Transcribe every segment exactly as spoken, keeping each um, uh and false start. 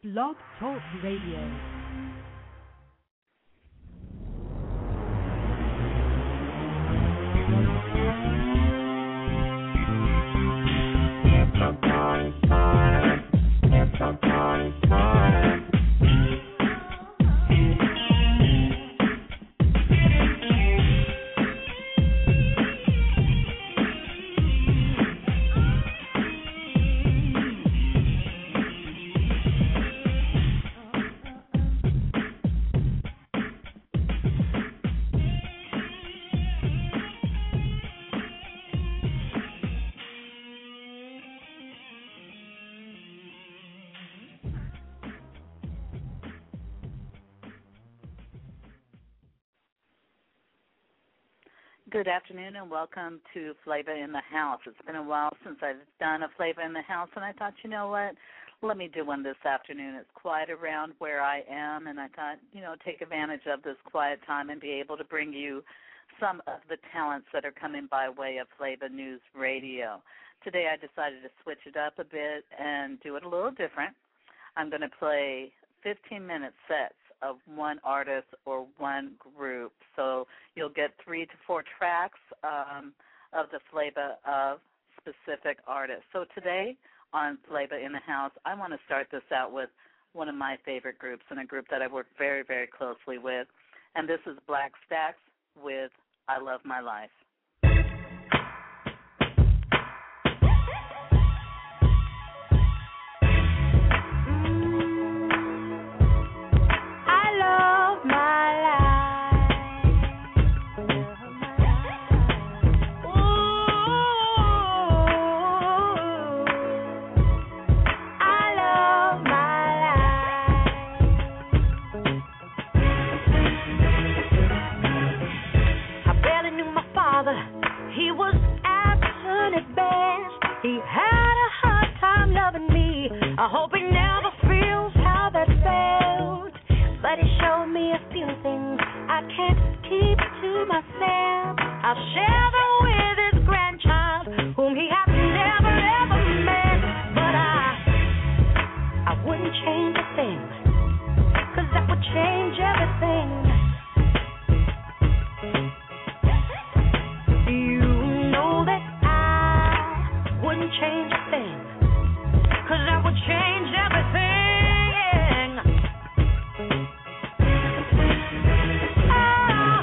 Blog Talk Radio. Good afternoon and welcome to Flavor in the House. It's been a while since I've done a Flavor in the House, and I thought, you know what, let me do one this afternoon. It's quiet around where I am, and I thought, you know, take advantage of this quiet time and be able to bring you some of the talents that are coming by way of Flavor News Radio. Today I decided to switch it up a bit and do it a little different. I'm going to play fifteen-minute sets of one artist or one group. So you'll get three to four tracks um, of the flavor of specific artists. So today on Flavor in the House, I want to start this out with one of my favorite groups and a group that I work very, very closely with. And this is Black Stacks with I Love My Life. I hope he never feels how that felt, but he showed me a few things I can't keep to myself. I'll share them with his grandchild, whom he has never ever met. But I, I wouldn't change a thing, 'cause that would change everything. You know that I wouldn't change a thing, 'cause that would change everything. Oh,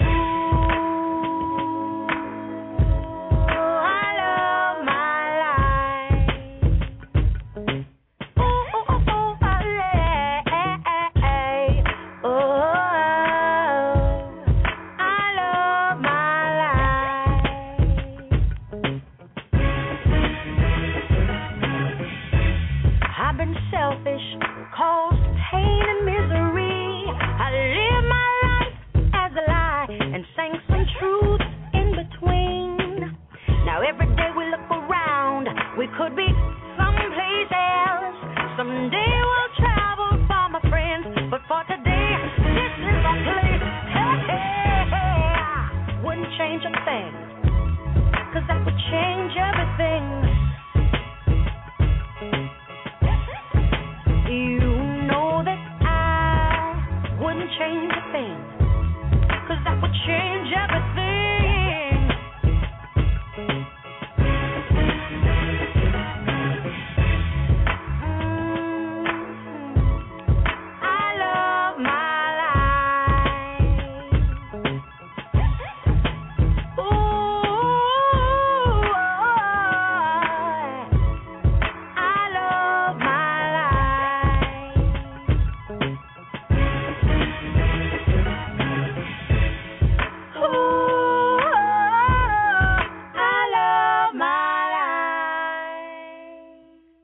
ooh, I love my life. Ooh, ooh, ooh, ooh, oh, oh, I love my life. I've been selfish, caused pain and misery. I live my life as a lie and sang some truth in between. Now every day we look around, we could be someplace else. Someday we'll travel for my friends, but for today, this is our place. Hey, hey, hey. I wouldn't change a thing, 'cause that would change everything. You know that I wouldn't change a thing, 'cause that would change everything. Mm-hmm. I love my life. Ooh, I love my life. Ooh, I love my life.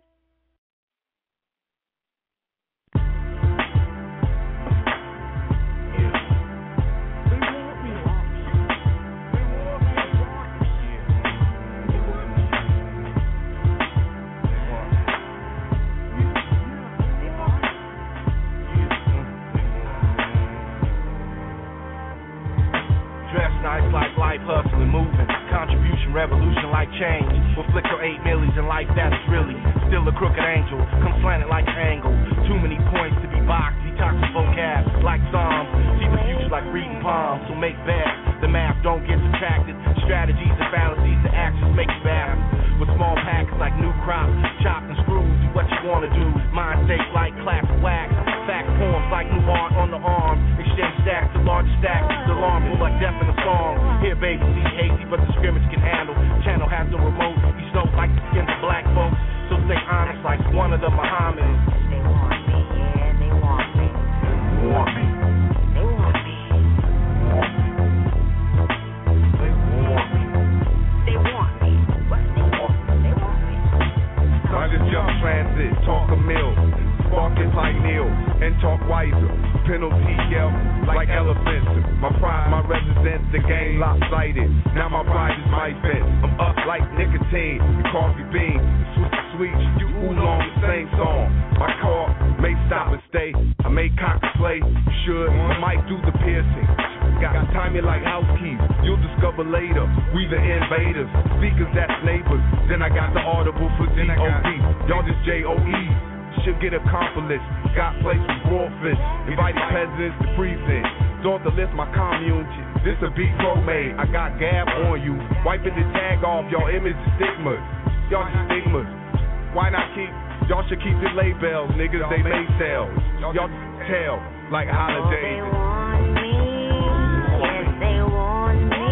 Dress nice like life, hustling, moving. Contribution, revolution like change. Will flicker eight millies in life, that's really still a crooked angel. Come slanted like an angle. Too many make bad. The math don't get subtracted. Strategies and fallacies, the actions make it bad. With small packets like new crop, chopped and screwed, do what you wanna do. Mind state like classic wax. Fact poems like new art on the arm. Exchange stacks to large stacks. The alarm will like death in a song. Here baby, see hazy, but the scrimmage can handle. Channel has the remote. He snows like the skins of black folks. So stay honest like one of the Muhammadans. They want me, yeah, they want me. They want me. They want me. They want me. They want me. What? They want me. They want me. I just jump transit, talk a mill. Sparking like Neil and talk wiser. Penalty yell like elephants. My pride, my residence, the game lopsided. Now my pride is my fence. I'm up like nicotine, the coffee bean, the sweet sweet, you oolong, the same song. My car may stop and stay. I may contemplate, should I might do the piercing. Got timing like house keys. You'll discover later. We the invaders, speakers that's neighbors. Then I got the audible for D O D. Y'all just J O E. Should get accomplished. Got places orphans, inviting peasants to freezing. Don't the list my commune. This a beat pro made. I got gab on you, wiping the tag off. Y'all image stigmas. Y'all just stigmas. Why not keep? Y'all should keep the labels, niggas. They may sell. Y'all just tell like holidays. They want me. Yes, they want me.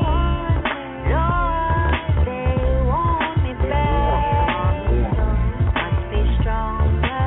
Lord, they want me back. Must be stronger,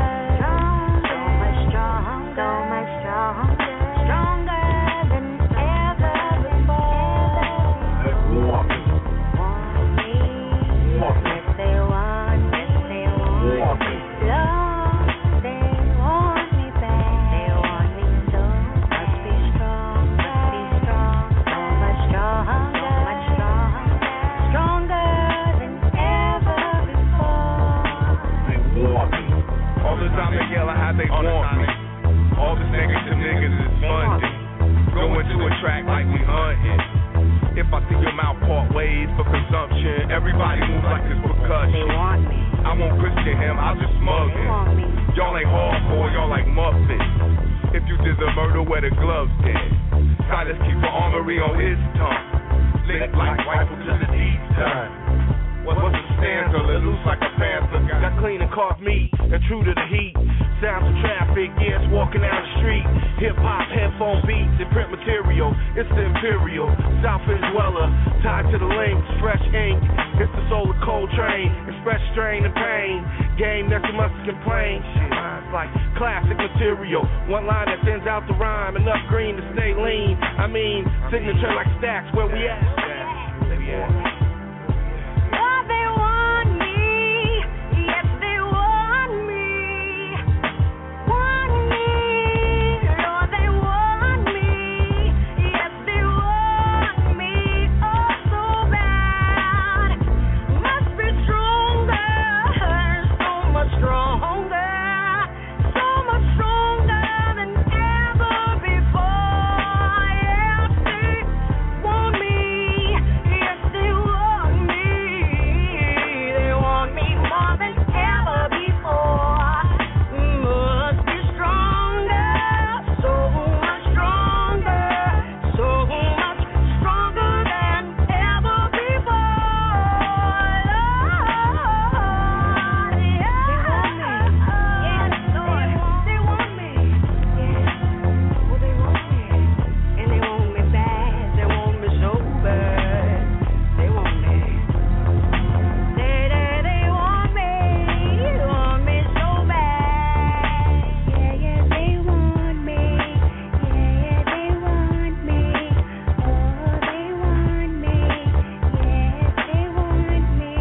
so much stronger, so much stronger, stronger than ever before. They want me. Want me. Yes, they want me. Yes, they want me. Lord, they want me back. They want me so. Must be strong, must be strong, so much stronger, so much stronger, stronger than ever before. They want me. All the time they yell how they want me. All this negative niggas is funded. Going to a track like we hunting. If I see your mouth part ways for consumption, everybody moves like it's They percussion. want me. I won't Christian him, I'll just smug They him. want me. Y'all ain't hardcore, y'all like muffins. If you did the murder, where the gloves then? Silas keep an armory on his tongue. Lick like rifle to the deep time. What's the stanza? Let loose like a panther. Got clean and carved meat and true to the heat. Sounds of traffic, yeah, it's walking down the street. Hip hop, headphone beats, and print material. It's the Imperial, South End dweller, tied to the links, fresh ink. It's the soul of Coltrane, express strain and pain. Game that you must complain. Shit, mine's like classic material. One line that sends out the rhyme, enough green to stay lean. I mean, signature like stacks, where we at? Where we at? Lord, they want me. Yes, they want me. Want me. Lord, they want me. Yes, they want me. Oh, so bad. Must be stronger. So much stronger. So much stronger than ever before. Yes, they want me. Yes, they want me. They want me more than ever before. Must be stronger, so much stronger, so much stronger than ever before. Lord, yeah. Yes, Lord, they want me. Yes, well, they want me, and they want me bad. They want me so bad. They want me. They, they, they want me. Want me so bad. Yeah, yeah, they want me. Yeah, yeah, they want me. Oh, they want me. Yes, they want me.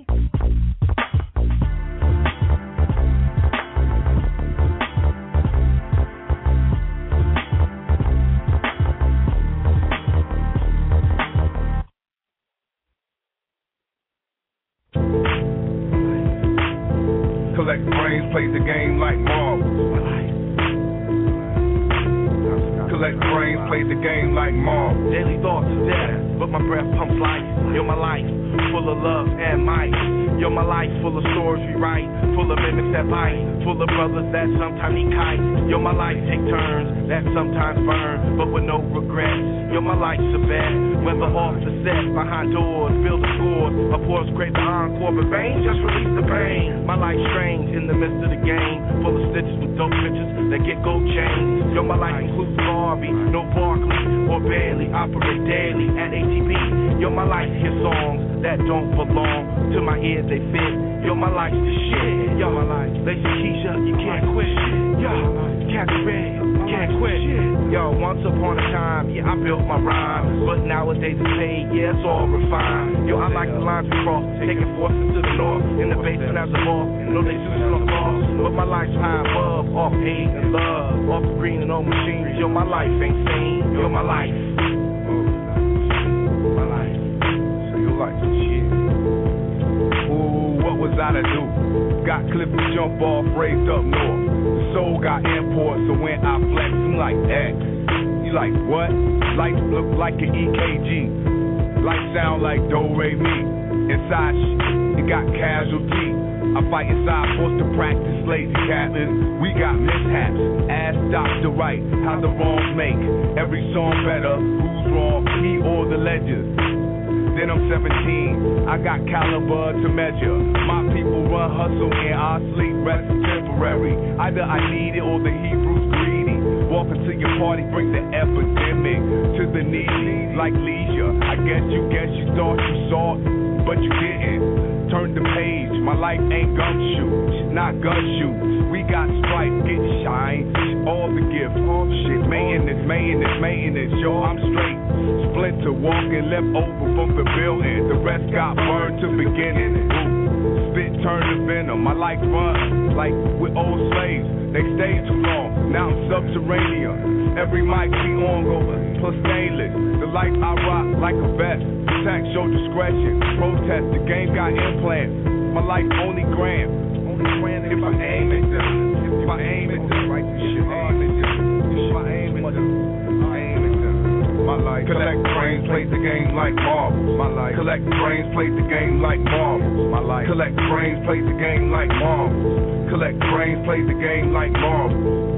Collect brains, play the game like marbles. Collect brains, play the game like marbles. Daily thoughts of death, but my breath pumps life. You're my life, full of love and might. Yo, my life full of stories we write, full of minutes that bite, full of brothers that sometimes need kites. Yo, my life take turns that sometimes burn, but with no regrets. Yo, my life's a bet, whether off the set, behind doors, build a score, of course, great the encore, but Bane just release the pain. My life's strange in the midst of the game, full of stitches with dope pictures that get gold chains. Yo, my life includes Barbie, no Barkley, or barely operate daily at A T B. Yo, my life hear songs that don't belong to my ears, they fit. Yo, my life's the shit. Yo, my life, Lacey Keisha, you can't quit. Yo, Captain Red, you can't quit. Yo, once upon a time, yeah, I built my rhyme, but nowadays it's paid, yeah, it's all refined. Yo, I like the lines we cross, taking forces to the north, in the basement as a boss, no they suits on falls, but my life's high above, off hate and love, off the green and old machines. Yo, my life ain't sane. Yo, my life. My life. So your life is shit. Ooh, what was I to do? Got clipped to jump off, raised up north. The soul got imports, so when I flex, I'm like X. You like what? Life look like an E K G. Life sound like do, re, mi. Inside shit, it got casualty. I fight inside, forced to practice lazy captain. We got mishaps. Ask Doctor Wright how the wrongs make every song better. Who's wrong? He or the ledger. Then I'm seventeen. I got caliber to measure. My people run hustle and I sleep rest temporary. Either I need it or the Hebrews greedy. Walk into your party, bring the epidemic to the needy like leisure. I guess you guess you thought you saw it, but you didn't. Turn the page, my life ain't gumshoes, not gunshoes. We got stripes, get shine, all the gifts, all the shit. Maintenance, maintenance, maintenance, yo, I'm straight. Splinter walking left over from the building. The rest got burned to beginning. Ooh, spit turned to venom. My life run like with old slaves. They stayed too long, now I'm subterranean. Every mic we on go plus stainless. The life I rock like a vest. Protect, show discretion. Protest, the game got implants. My life only grand. Only grand if I aim at them. If I aim at them, right? You should aim at them. If I aim at them, aim at them. My life. Collect brains, play the game like marbles. My life. Collect brains, play the game like marbles. My life. Collect brains, play the game like marbles. Collect brains, play the game like marbles.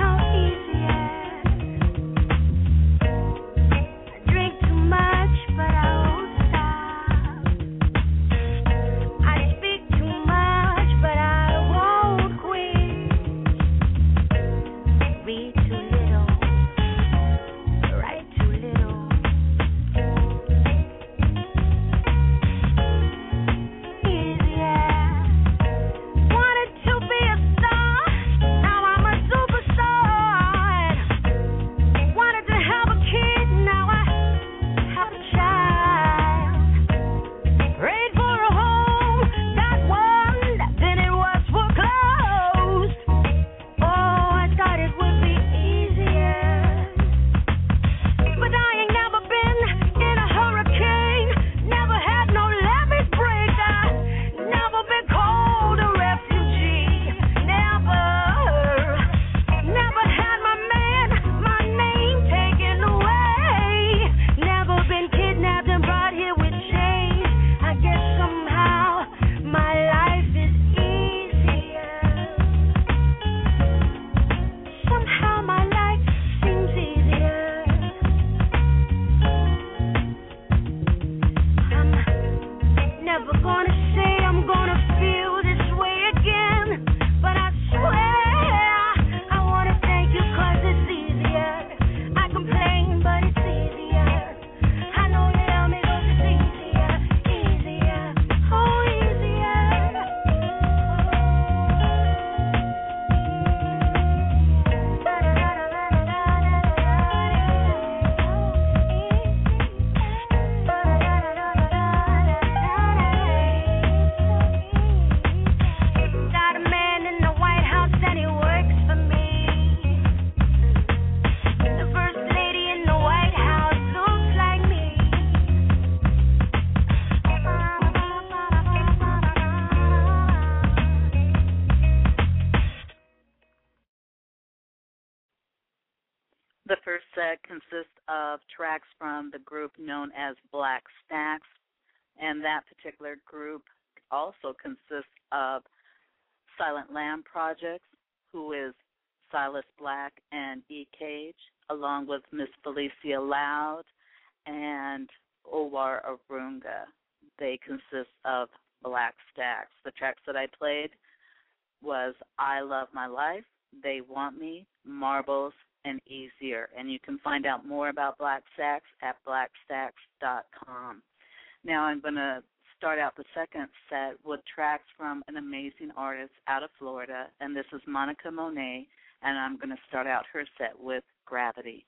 Drink too much, but set consists of tracks from the group known as Black Stacks, and that particular group also consists of Silent Lamb Projects, who is Silas Black and E. Cage, along with Miss Felicia Loud and Owar Arunga. They consist of Black Stacks. The tracks that I played was I Love My Life, They Want Me, Marbles, and Easier. And you can find out more about Black Stacks at black stacks dot com. Now I'm going to start out the second set with tracks from an amazing artist out of Florida, and this is Monica Monet, and I'm going to start out her set with Gravity.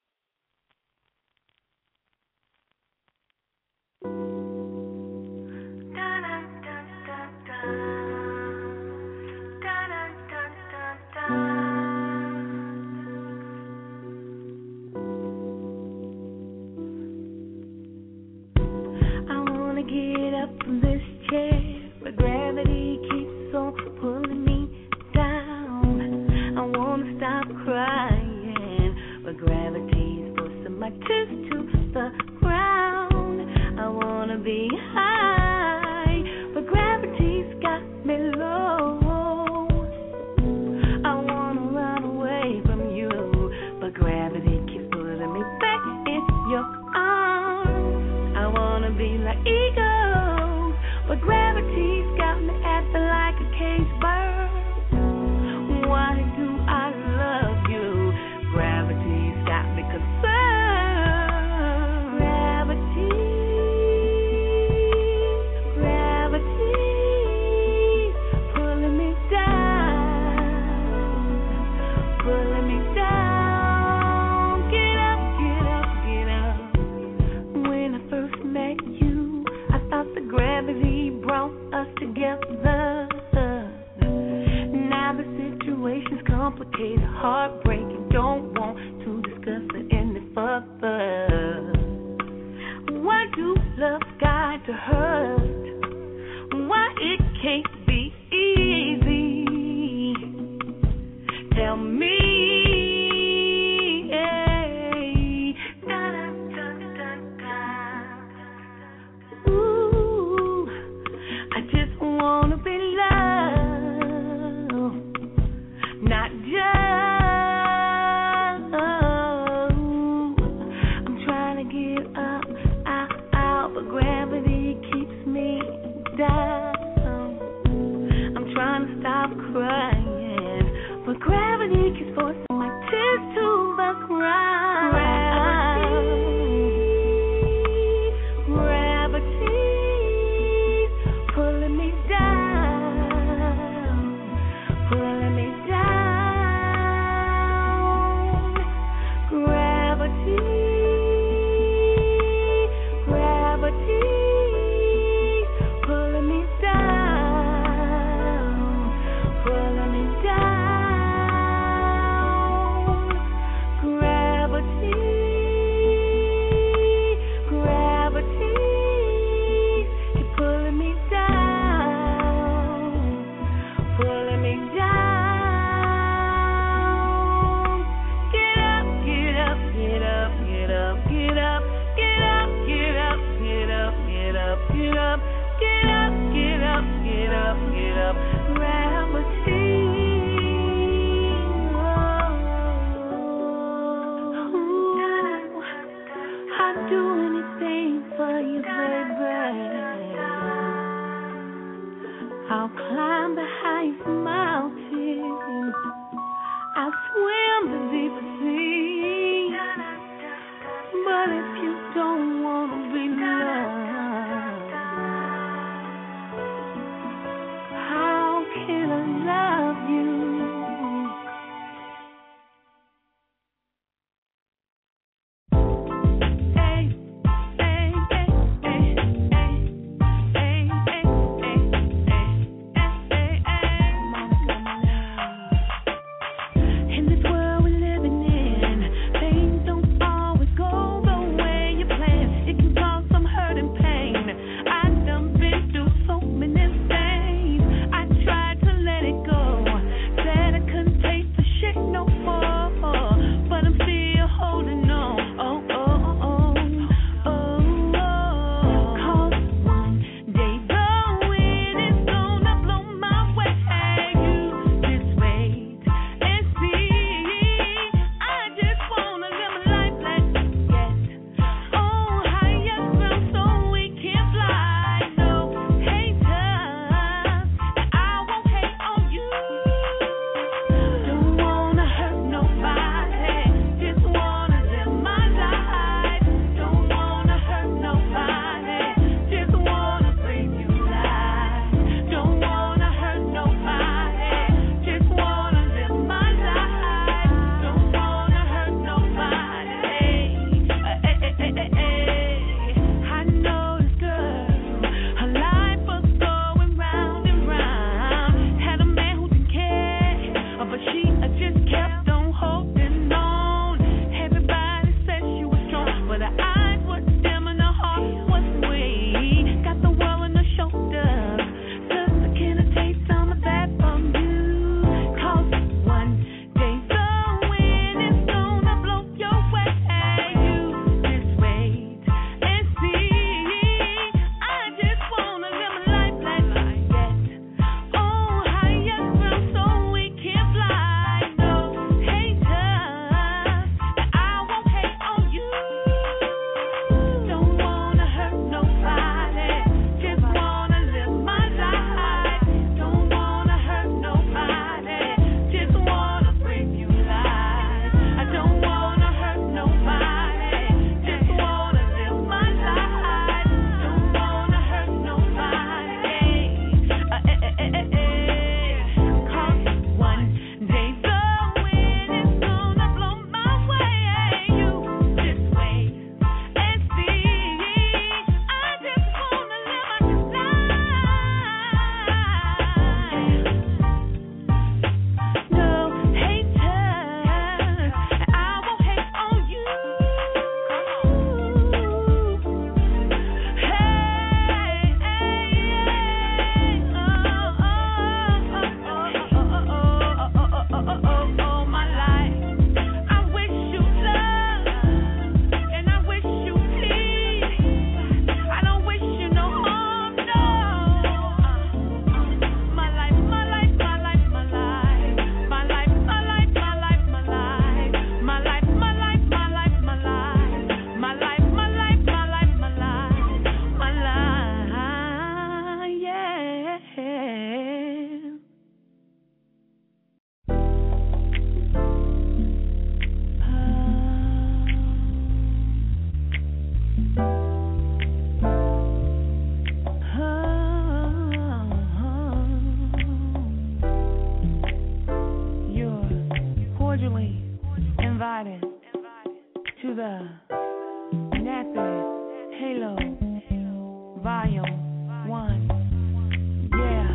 Get up from this chair, but gravity keeps on pulling me down. I wanna stop crying, but gravity's forcing my tears to the ground. I wanna be high, but gravity's got me low. I wanna run away from you, but gravity keeps pulling me back in your arms. I wanna be like eagles, but gravity's got me acting like a caged bird. Why do I love you? Gravity's got me concerned. Gravity, gravity, pulling me down, pulling me down. Get up, get up, get up. When I first met you, I thought the gravity brought us together. Now the situation's complicated, heartbreaking, don't want to discuss it any further. Why do love guide to hurt? Why it can't be easy? Tell me. Wanna be loved, not just. I'm trying to get up, out, out, but gravity keeps me down. I'm trying to stop crying, but gravity keeps forcing my tears to the ground. Gravity, gravity, pulling me down, pulling me down. Gravity, gravity, pulling me down, pulling me down. Gravity, gravity, keep pulling me down, pulling me down. Get up, get up, get up, get up, get up, get up, get up, get up, get up, get up, get up, get up, get up, get up. Gravity. Ooh, I'd do anything for you, baby. I'll climb the highest mountain, I'll swim the deepest sea. But if you don't want to be loved, how can I love you? Hey, hey, hey, hey, hey, hey, hey, hey, hey, hey, in this world we're living in, things don't always go the way you plan. It can cause some hurt and Halo, Volume One. Yeah.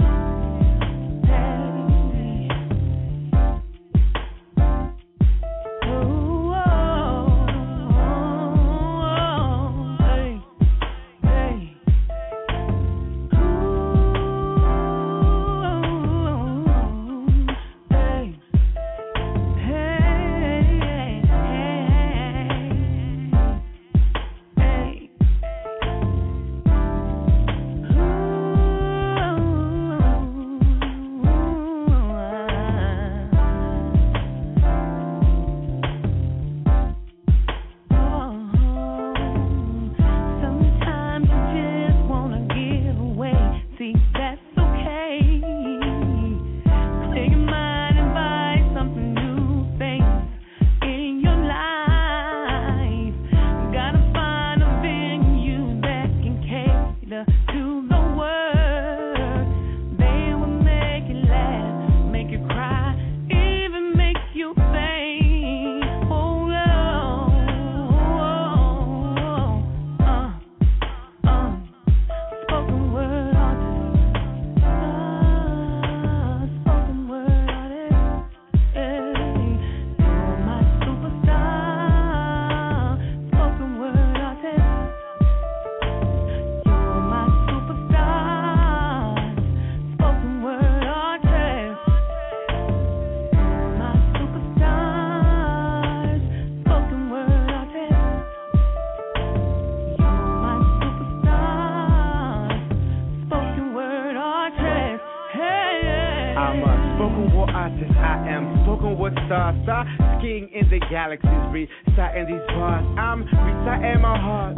Galaxies reciting these bars. I'm reciting my heart.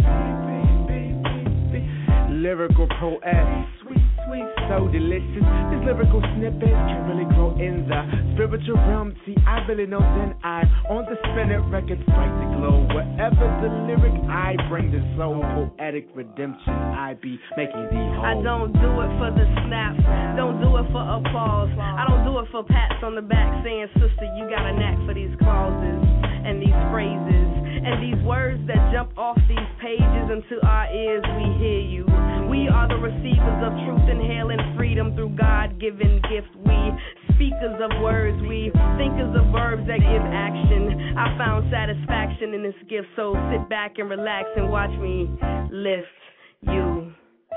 Lyrical poet, sweet, sweet, so delicious. These lyrical snippets can really grow in the spiritual realm. See, I really know then I'm on the spinning record, fight the glow. Wherever the lyric I bring the soul, poetic redemption I be making thee whole. I don't do it for the snaps, don't do it for applause. I don't do it for pats on the back saying, sister, you got a knack for these clauses and these phrases and these words that jump off these pages into our ears. We hear you. We are the receivers of truth, inhaling freedom through God-given gift. We speakers of words, we thinkers of verbs that give action. I found satisfaction in this gift, so sit back and relax and watch me lift you.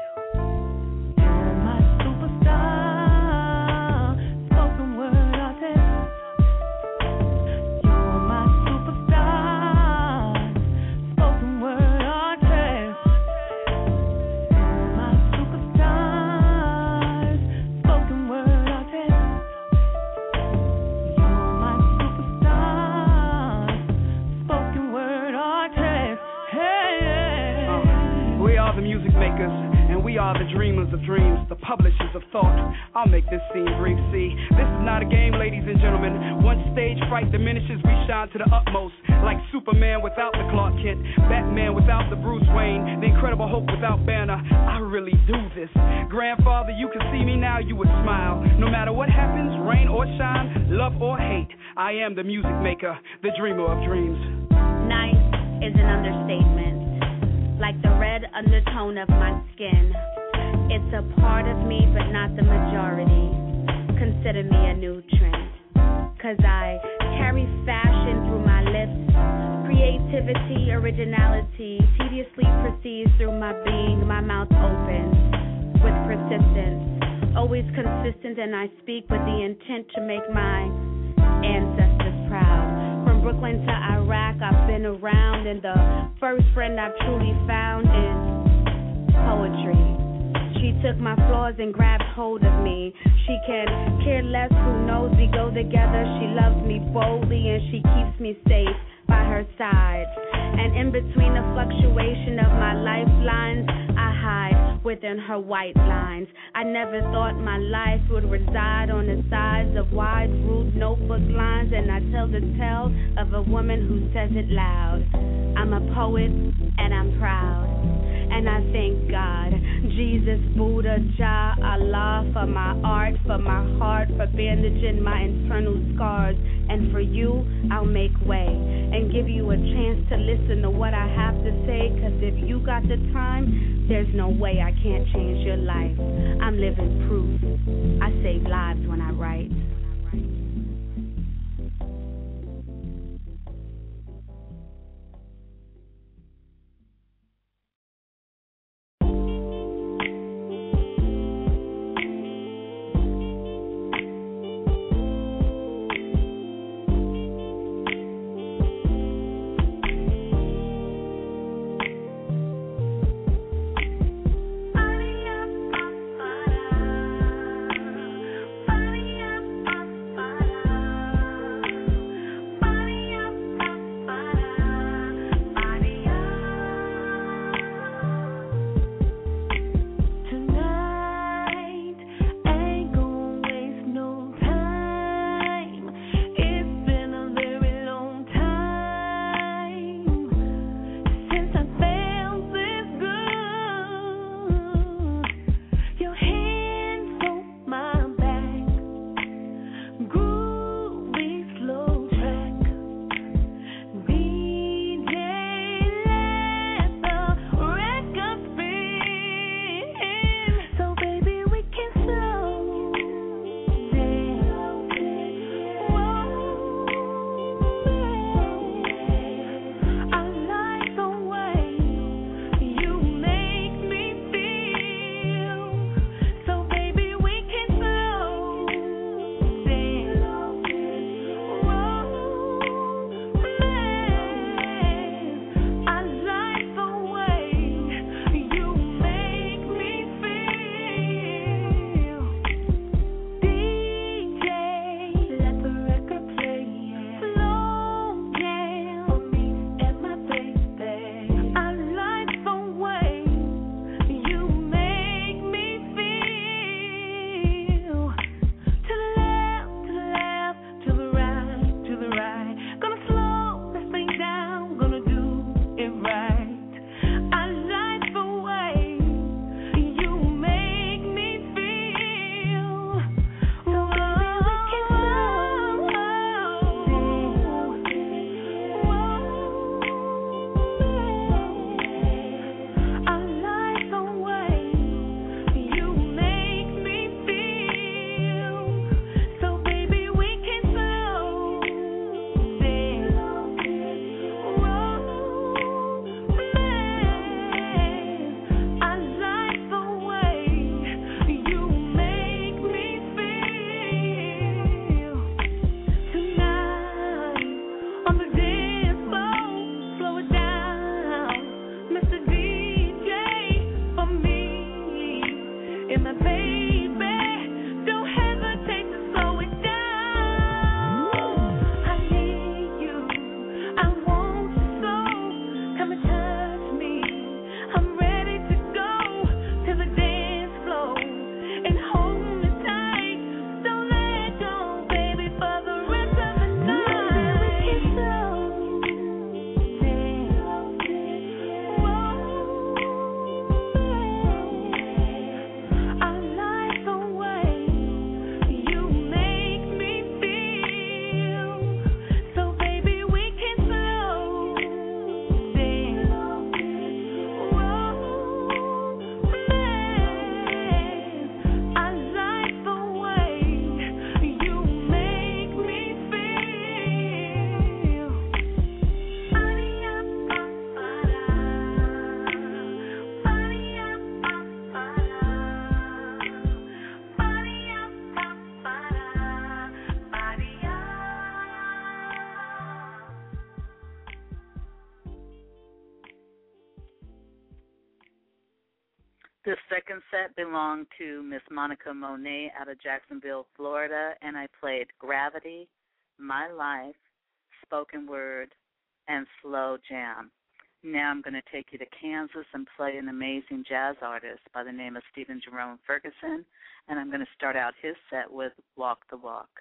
And we are the dreamers of dreams, the publishers of thought. I'll make this scene brief. See, this is not a game, ladies and gentlemen. One stage fright diminishes, we shine to the utmost. Like Superman without the Clark Kent, Batman without the Bruce Wayne, the Incredible Hulk without Banner. I really do this. Grandfather, you can see me now, you would smile. No matter what happens, rain or shine, love or hate, I am the music maker, the dreamer of dreams. Nice is an understatement. Like the red undertone of my skin. It's a part of me, but not the majority. Consider me a new trend. Cause I carry fashion through my lips. Creativity, originality, tediously proceeds through my being. My mouth opens with persistence. Always consistent, and I speak with the intent to make my ancestors proud. From Brooklyn to Iraq, I've been around, and the first friend I've truly found is poetry. She took my flaws and grabbed hold of me. She can care less who knows we go together. She loves me boldly and she keeps me safe by her side. And in between the fluctuation of my lifelines, I hide within her white lines. I never thought my life would reside on the sides of wide ruled notebook lines, and I tell the tale of a woman who says it loud. I'm I'm a poet and I'm proud. And I thank God, Jesus, Buddha, Jah, Allah, for my art, for my heart, for bandaging my internal scars. And for you, I'll make way and give you a chance to listen to what I have to say. Cause if you got the time, there's no way I can't change your life. I'm living proof. I save lives when I write. The second set belonged to Miss Monica Monet out of Jacksonville, Florida, and I played Gravity, My Life, Spoken Word, and Slow Jam. Now I'm going to take you to Kansas and play an amazing jazz artist by the name of Stephen Jerome Ferguson, and I'm going to start out his set with Walk the Walk.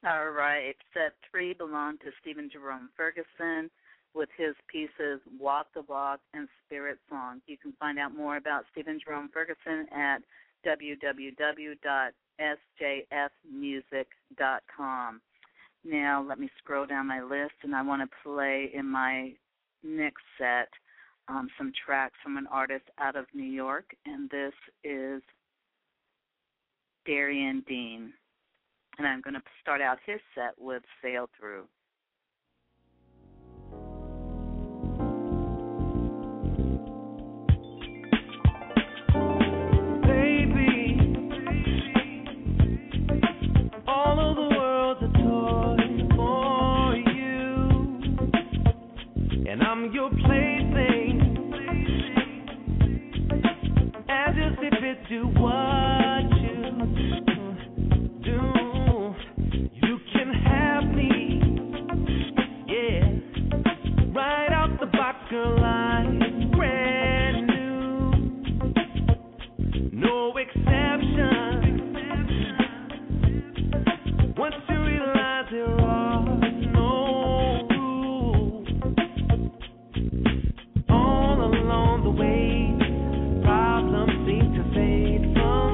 All right. Set three belonged to Stephen Jerome Ferguson with his pieces Walk the Walk and Spirit Song. You can find out more about Stephen Jerome Ferguson at w w w dot s j f music dot com. Now, let me scroll down my list, and I want to play in my next set um, some tracks from an artist out of New York, and this is Darian Dean. And I'm going to start out his set with Sail Through. And I'm your plaything, as if it do what you do. You can have me, yeah. Right out the box, girl, I'm brand new, no exception. Once you realize there are no along the way, problems seem to fade from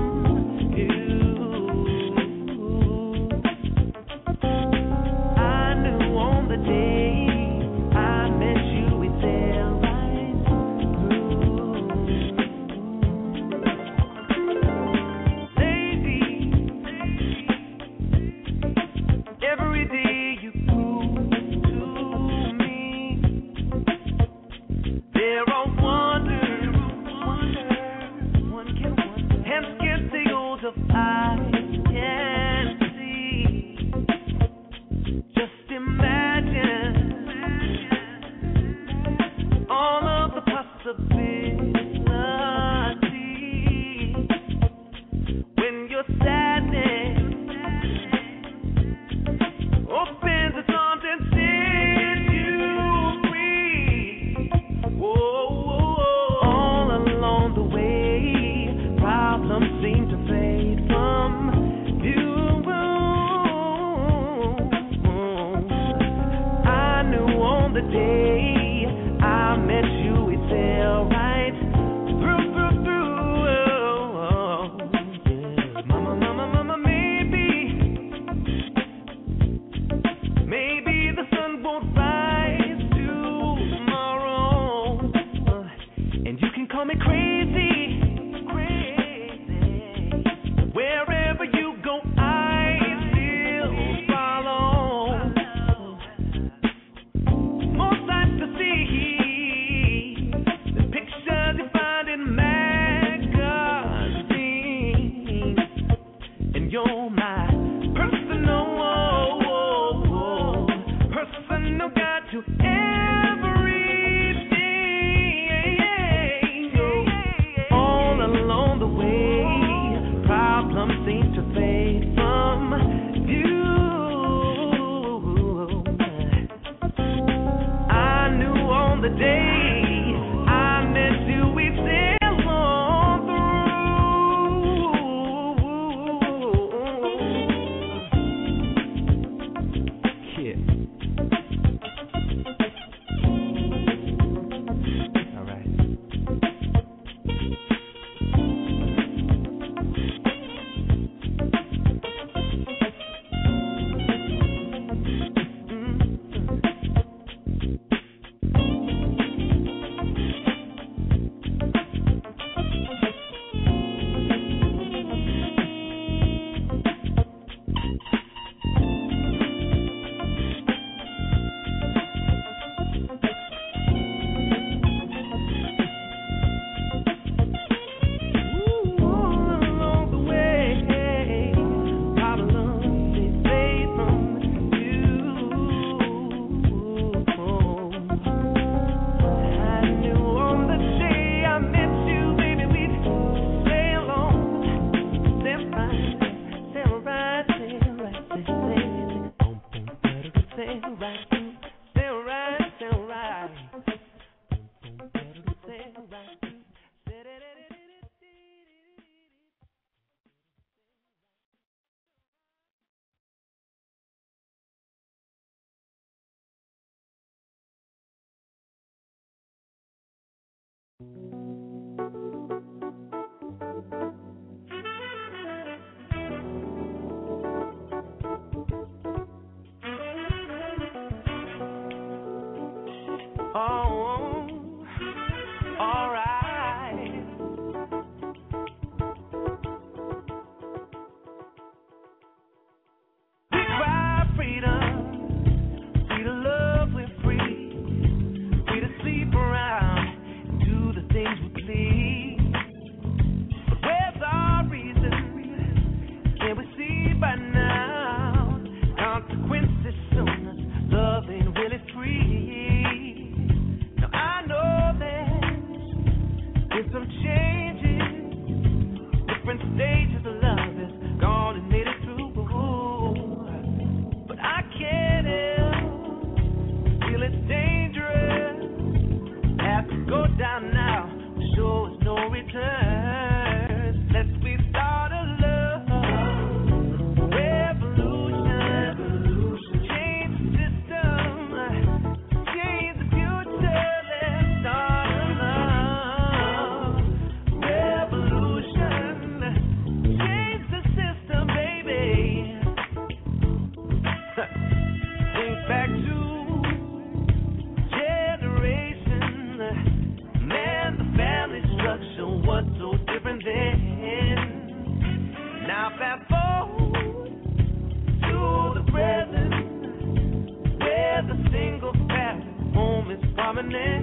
Now fast forward to the present, where the single family home is prominent.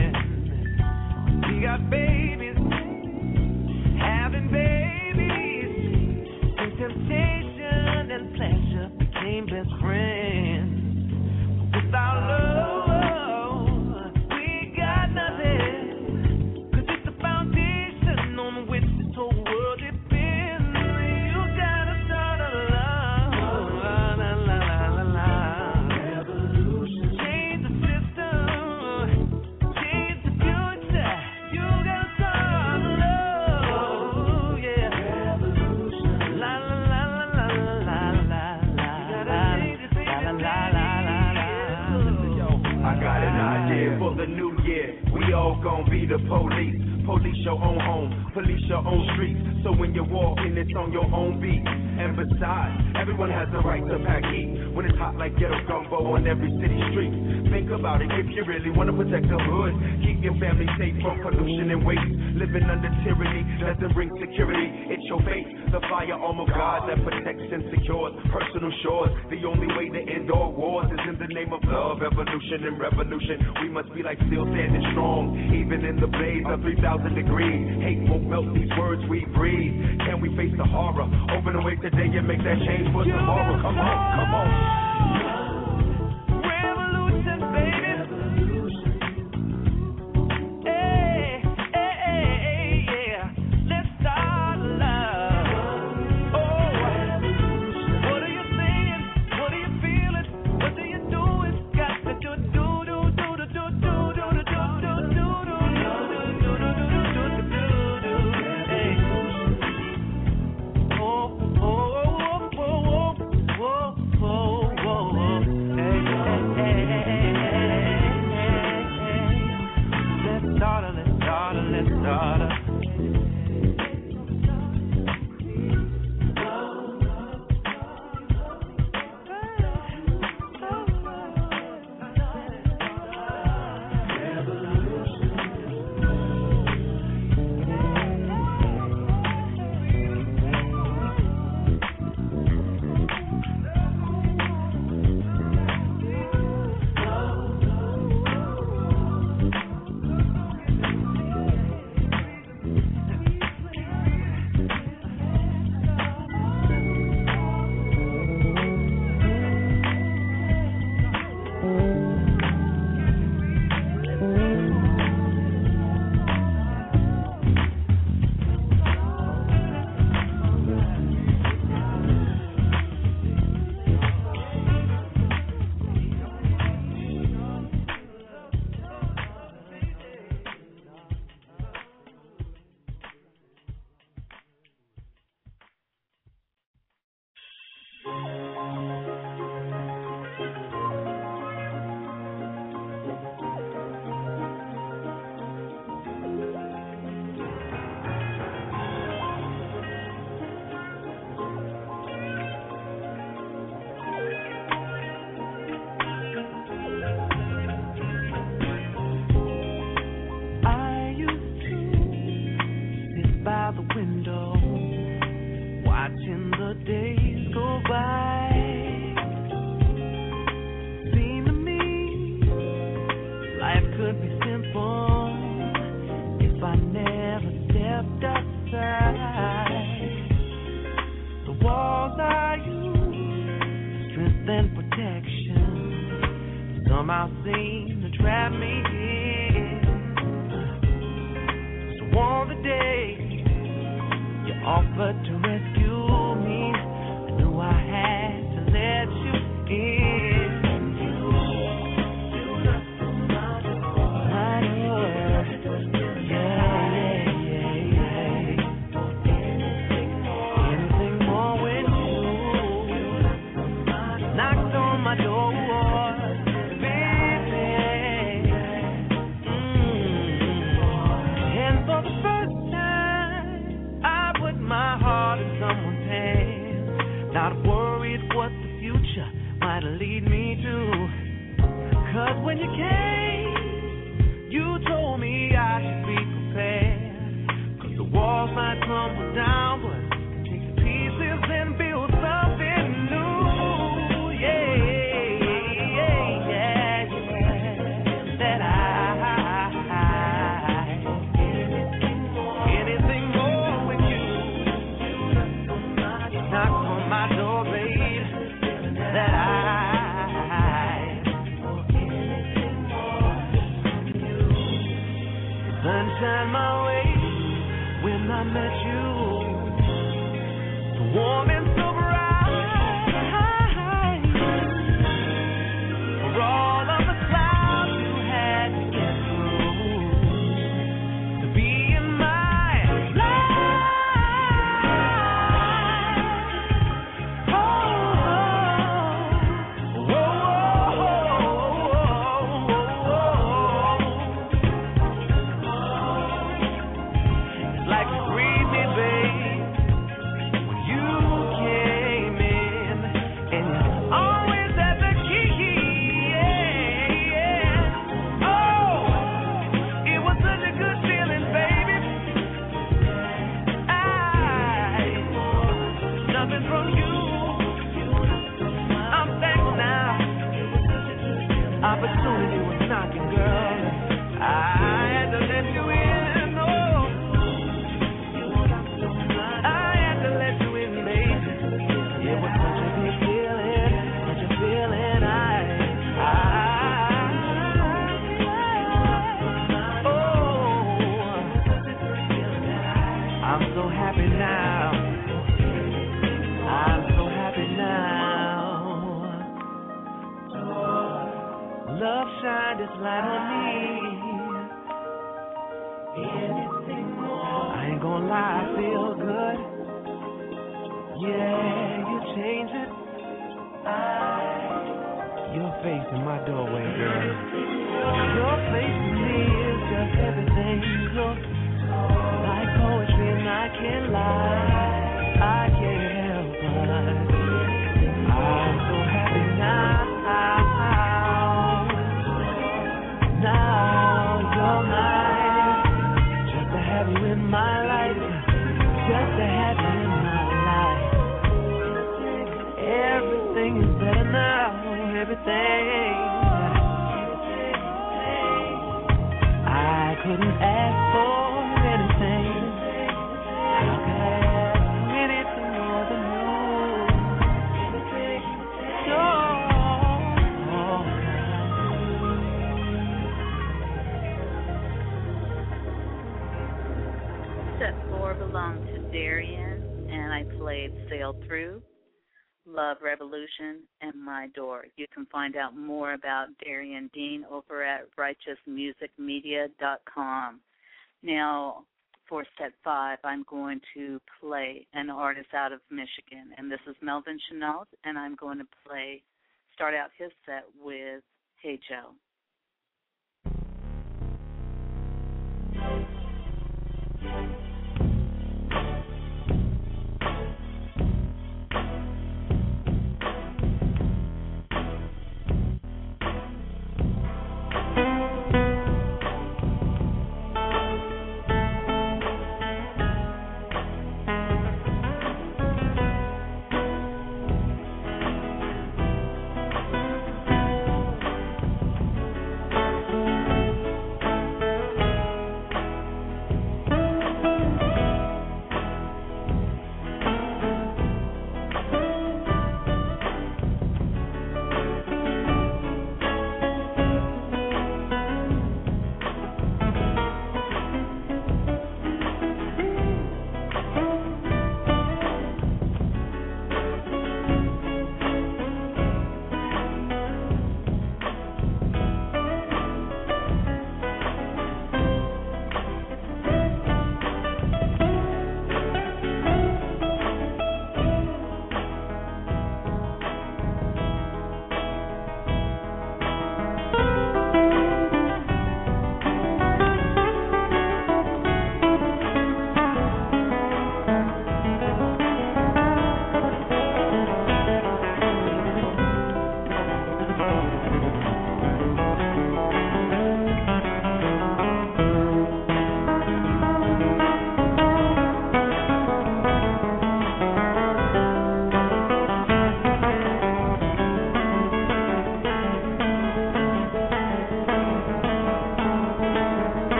We got babies, having babies, and temptation and pleasure became best friends. But without love, we got nothing, 'cause it's the foundation on which this whole world depends. You gotta start a love, la, la, la, la, la. Revolution. Change the system, change the future. You gotta start a love, yeah. Revolution. La, la, la, la, la, la, la, la. You gotta change it, baby, la, la, la, la, la. I got an idea for the new year. We all gon' be the police. Police your own home, police your own streets. So when you're walking, it's on your own beat. And besides, everyone has the right to pack heat. When it's hot like ghetto gumbo on every city street. Think about it if you really wanna protect the hood. Keep your family safe from pollution and waste. Living under tyranny doesn't bring security. It's your faith, the firearm of God that protects and secures personal shores. The only way to end all wars is in the name of love, evolution, and revolution. We must be like still standing strong, even in the blaze of three thousand degrees. Hate won't melt these words we breathe. Can we face the horror? Open the way today and make that change for tomorrow. Come on, come on. Revolution, baby. Hey, hey, hey, yeah. Let's start love. Oh, what are you saying? What are you feeling? What are you doing? Got to do, do, do, do, do, do, do, do, do, do, do, do, do, do, do, do, hey. Oh, oh, oh, oh, oh, oh, oh, oh, hey, hey, hey, hey. Let's start her, let's start her, let's start her. Somehow seem to trap me in. So on the day you offered to rescue me, I knew I had to let you in. I know. Yeah, yeah, yeah, yeah. Anything more when you knocked on my door. Not worried what the future might lead me to. Cause when you came, you told me I should be prepared. Cause the walls might crumble down, but take the pieces this light on me. Anything more. I ain't gonna lie, I feel good. Yeah, you change it. I, your face in my doorway, girl. Your face to me is just everything. You look like poetry and I can't lie. I can't help but I'm so happy now. Now you're mine. Just to have you in my life. Just to have you in my life. Everything is better now. Everything. I couldn't ask for anything. How could I ask for anything more than you? So, set four belonged to Darian, and I played Sail Through, Love Revolution, and My Door. You can find out more about Darian Dean over at righteous music media dot com. Now, for set five, I'm going to play an artist out of Michigan, and this is Melvin Chenault, and I'm going to play, start out his set with Hey Joe.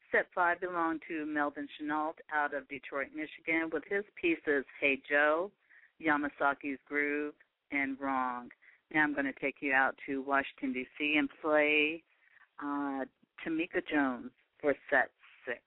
Set five belonged to Melvin Chenault out of Detroit, Michigan, with his pieces Hey Joe, Yamasaki's Groove, and Wrong. Now I'm going to take you out to Washington, D C and play uh, Tamika Jones for set six.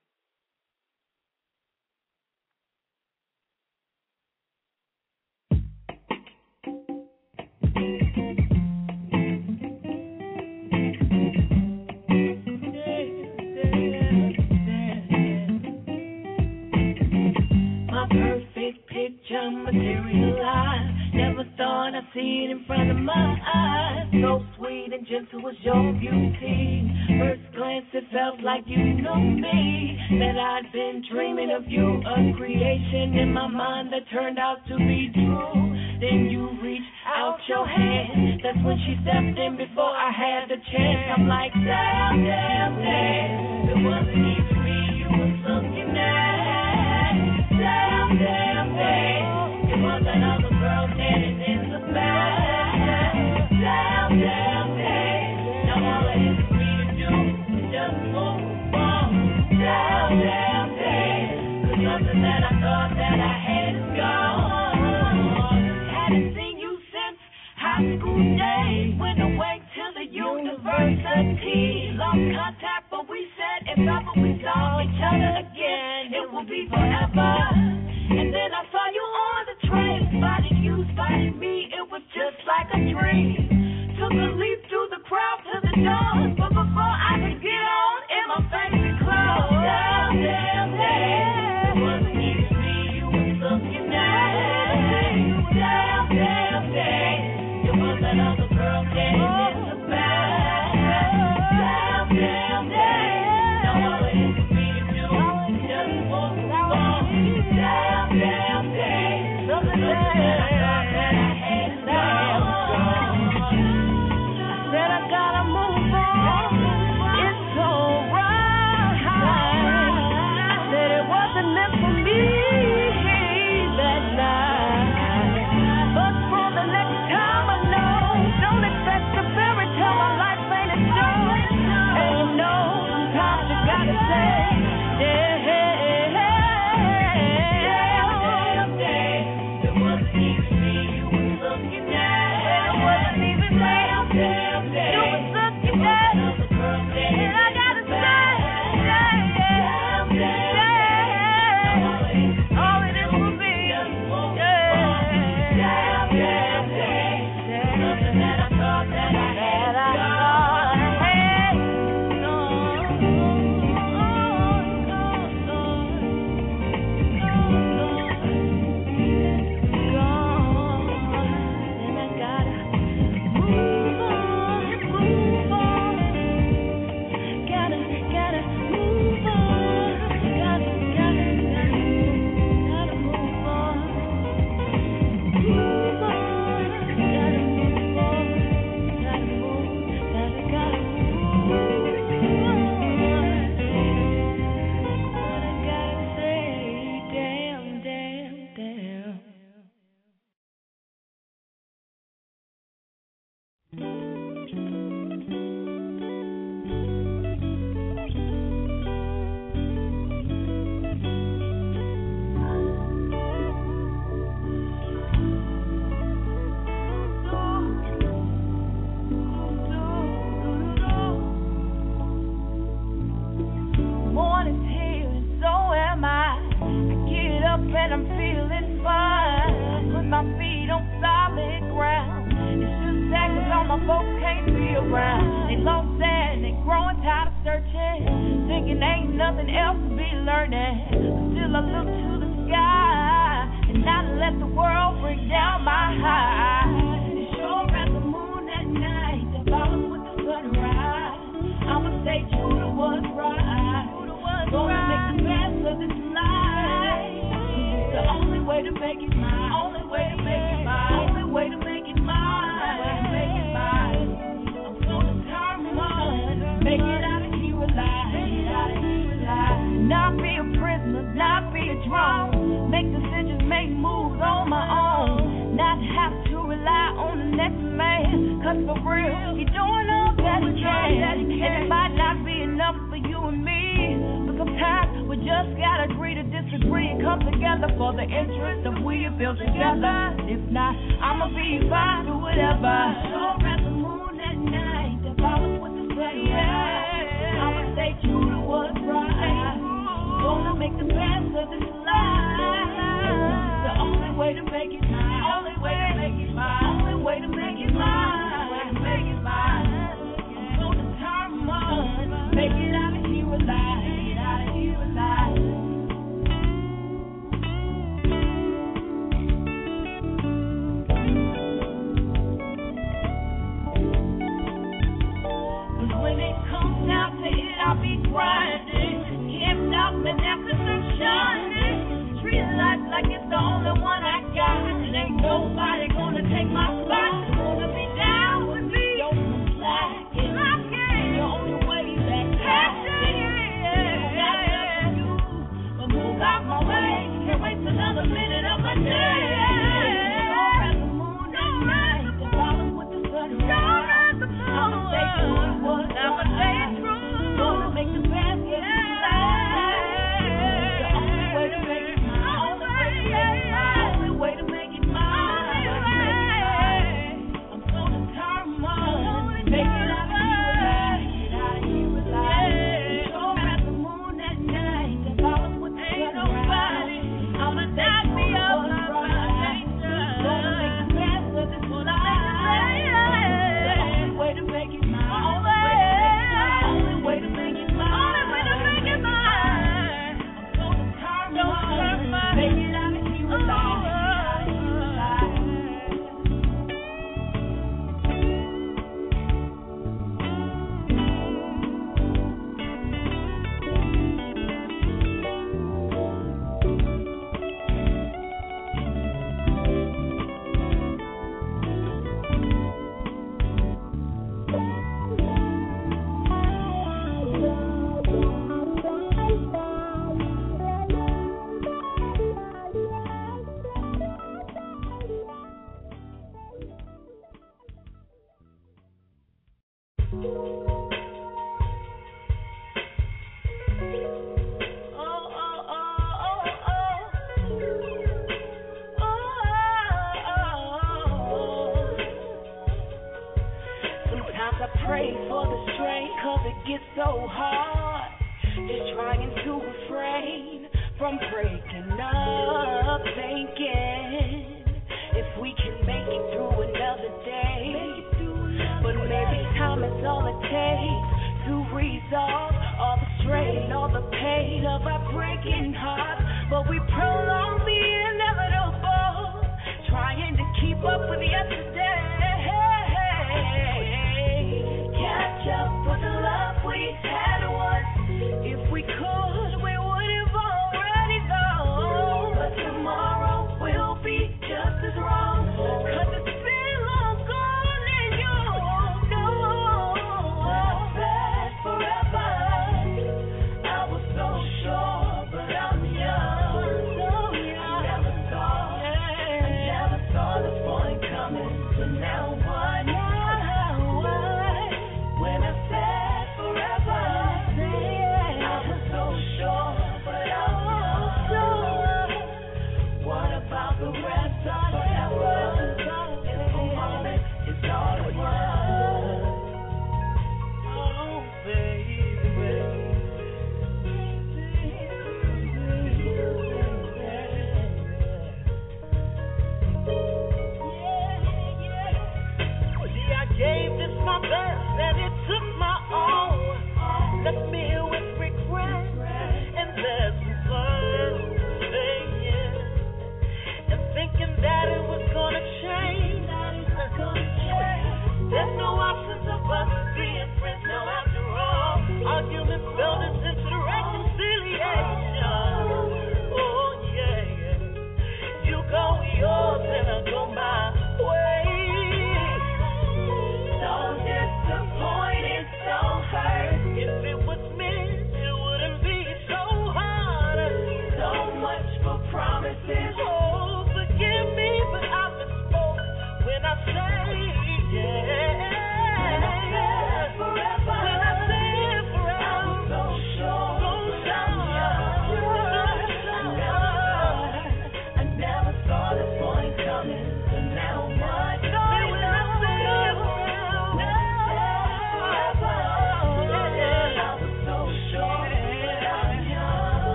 Perfect picture materialized. Never thought I'd see it in front of my eyes. So sweet and gentle was your beauty. First glance it felt like you knew me. That I'd been dreaming of you, a creation in my mind that turned out to be true. Then you reached out your hand. That's when she stepped in before I had the chance. I'm like, damn, damn, damn. It wasn't even me you was looking at. Damn, damn, damn. It was another girl standing in the back. Damn, damn, damn. Now all it is for me to do is just move on. Damn, damn, damn. Cause something that I thought that I had is gone. Hadn't seen you since high school days. Went away to the university. Lost contact, but we said if ever we saw each other again, it would be forever. And then I saw you on the train. Spotted you, spotted me. It was just like a dream. Took a leap through the crowd to the door. But before I could get on in my favorite clothes, damn, damn, damn. It wasn't even me you was looking at. Damn, damn, damn. It was another girl standing in the back. Damn, damn, damn. Now all it is for me to do is just move on. Damn, damn, damn. Something that I thought that I had is gone. I said I gotta move on. It's alright. I said it wasn't meant for me that night. But for the next time I know, don't expect a fairy tale. My life ain't a show. And you know, sometimes you gotta say, yeah. For real, you're doing all that he can, and it might not be enough for you and me. gotta agree to disagree and come together for the interest of we build together. If not, I'ma be fine, do whatever. Sure as the moon at night, that follows with the sunrise. I'ma stay true to what's right. Gonna make the best of this life. The only way to make it mine. Only way to make it mine. Only way to make it mine. Way to make it mine. I'm so determined. Make it out of here alive. Make it out of here alive. Cause when it comes down to it, I'll be grinding. Can't stop me after some shining. Treat life like it's the only one I got. And ain't nobody gonna take my spot. Wanna be down with me? Don't move like it. The only way back. Got nothing to do but move out my way. Can't waste another minute of my day. Sure as the moon at night, the follows with the sunrise. I'ma stay true to what's right. I'ma stay true. Gonna make the best of this life. The only way to make it mine. Only way to make it mine. I'm so determined. Make it out of here alive. Make it out of here alive. Sure as the moon at night, that follows with the sunrise. I'ma knock me out of my nature. Gonna make the best of this life. The only way to make it mine. Only way to make it mine. Only way to make it mine. I'm so determined. Make it out of here alive. Sometimes I pray for the strength, cause it gets so hard. Just trying to refrain from breaking up, thinking if we can make it through another day. But maybe time is all it takes to resolve all the strain, all the pain of our breaking hearts. But we prolong the inevitable, trying to keep up with yesterday. Catch up with the love we had once. If we could, we would have already gone. But tomorrow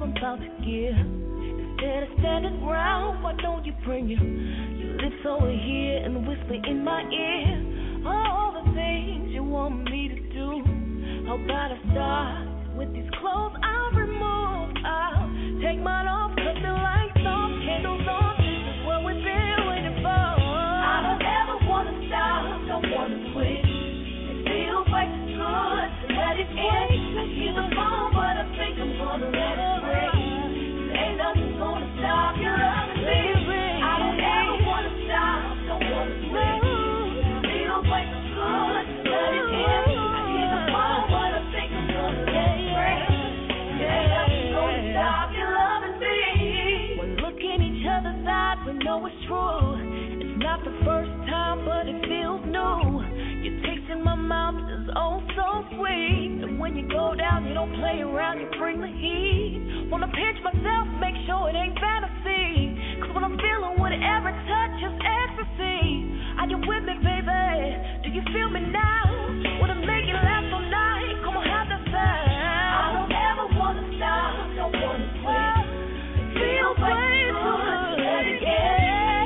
I'm about to give. Instead of standing around, why don't you bring your, your lips over here and whisper in my ear all the things you want me to do? How about I start with these clothes I'll remove? I'll take mine off, cut the lights off, candles on. This is what we've been waiting for. I don't ever wanna stop, don't wanna quit. It feels like it's good to let it in. I hear the phone, but I think I'm gonna let it ring. Ain't nothing gonna stop your loving me. I don't ever wanna stop, don't wanna quit. It feels like it's good to let it in. I hear the phone, but I think I'm gonna let it ring. Ain't nothing gonna stop your loving me. When looking each other's eyes, we know it's true. It's not the first time, but it feels new. Your taste in my mouth is oh so sweet. And when you go down, you don't play around, you bring the heat. Wanna pinch myself, make sure it ain't fantasy. Cause when I'm feeling whatever touch is ecstasy. Are you with me, baby? Do you feel me now? Wanna make it last all night? Come on, have that sound. I don't ever wanna stop, don't wanna quit. It feels like it's good, let it get.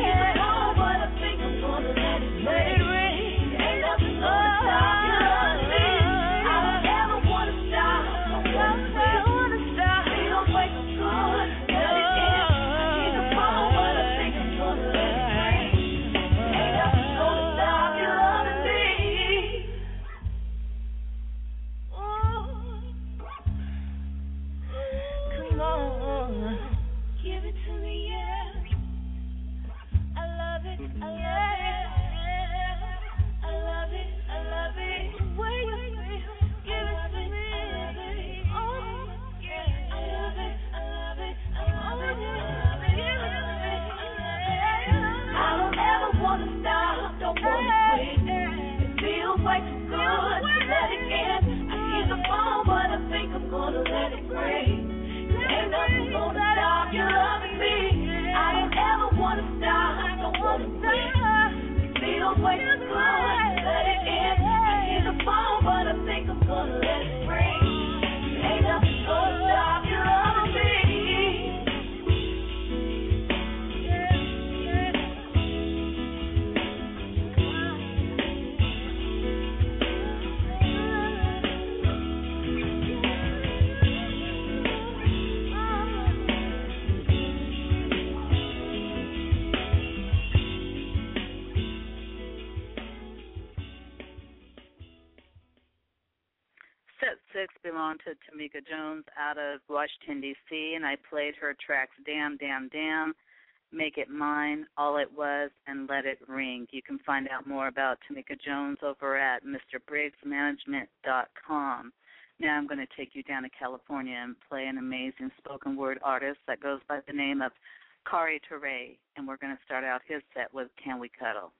Belonged to Tamika Jones out of Washington, D C, and I played her tracks Damn, Damn, Damn, Make It Mine, All It Was, and Let It Ring. You can find out more about Tamika Jones over at Mister Briggs Management dot com. Now I'm going to take you down to California and play an amazing spoken word artist that goes by the name of Kari Ture, and we're going to start out his set with Can We Cuddle?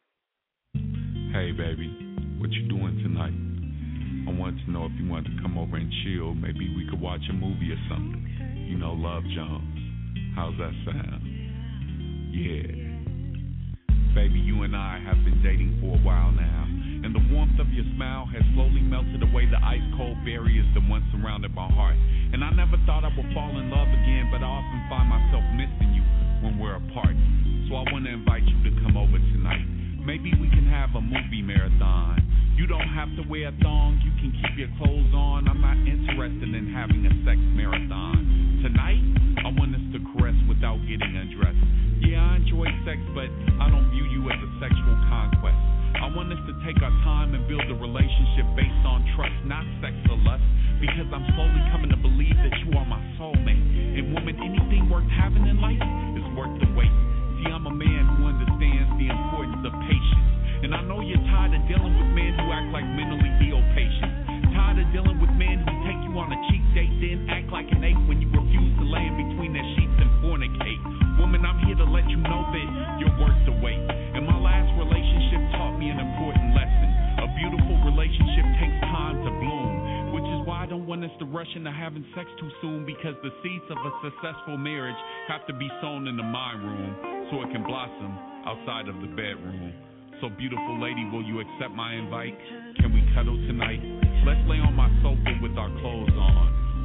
Hey, baby, what you doing tonight? I wanted to know if you wanted to come over and chill. Maybe we could watch a movie or something. You know, Love Jones. How's that sound? Yeah. Baby, you and I have been dating for a while now, and the warmth of your smile has slowly melted away the ice-cold barriers that once surrounded my heart. And I never thought I would fall in love again, but I often find myself missing you when we're apart. So I want to invite you to come over tonight. Maybe we can have a movie marathon. You don't have to wear a thong, you can keep your clothes on. I'm not interested in having a sex marathon. Tonight, I want us to caress without getting undressed. Yeah, I enjoy sex, but I don't view you as a sexual conquest. I want us to take our time and build a relationship based on trust, not sex or lust. Because I'm slowly coming to believe that you are my soulmate. And woman, anything worth having in life is worth the wait. See, I'm a man who understands the importance of patience. And I know you're tired of dealing with men who act like mentally ill patients. Tired of dealing with men who take you on a cheap date, then act like an ape when you refuse to lay in between their sheets and fornicate. Woman, I'm here to let you know that you're worth the wait. And my last relationship taught me an important lesson. A beautiful relationship takes time to bloom, which is why I don't want us to rush into having sex too soon, because the seeds of a successful marriage have to be sown in the mind room so it can blossom outside of the bedroom. So beautiful lady, will you accept my invite? Can we cuddle tonight? Let's lay on my sofa with our clothes on.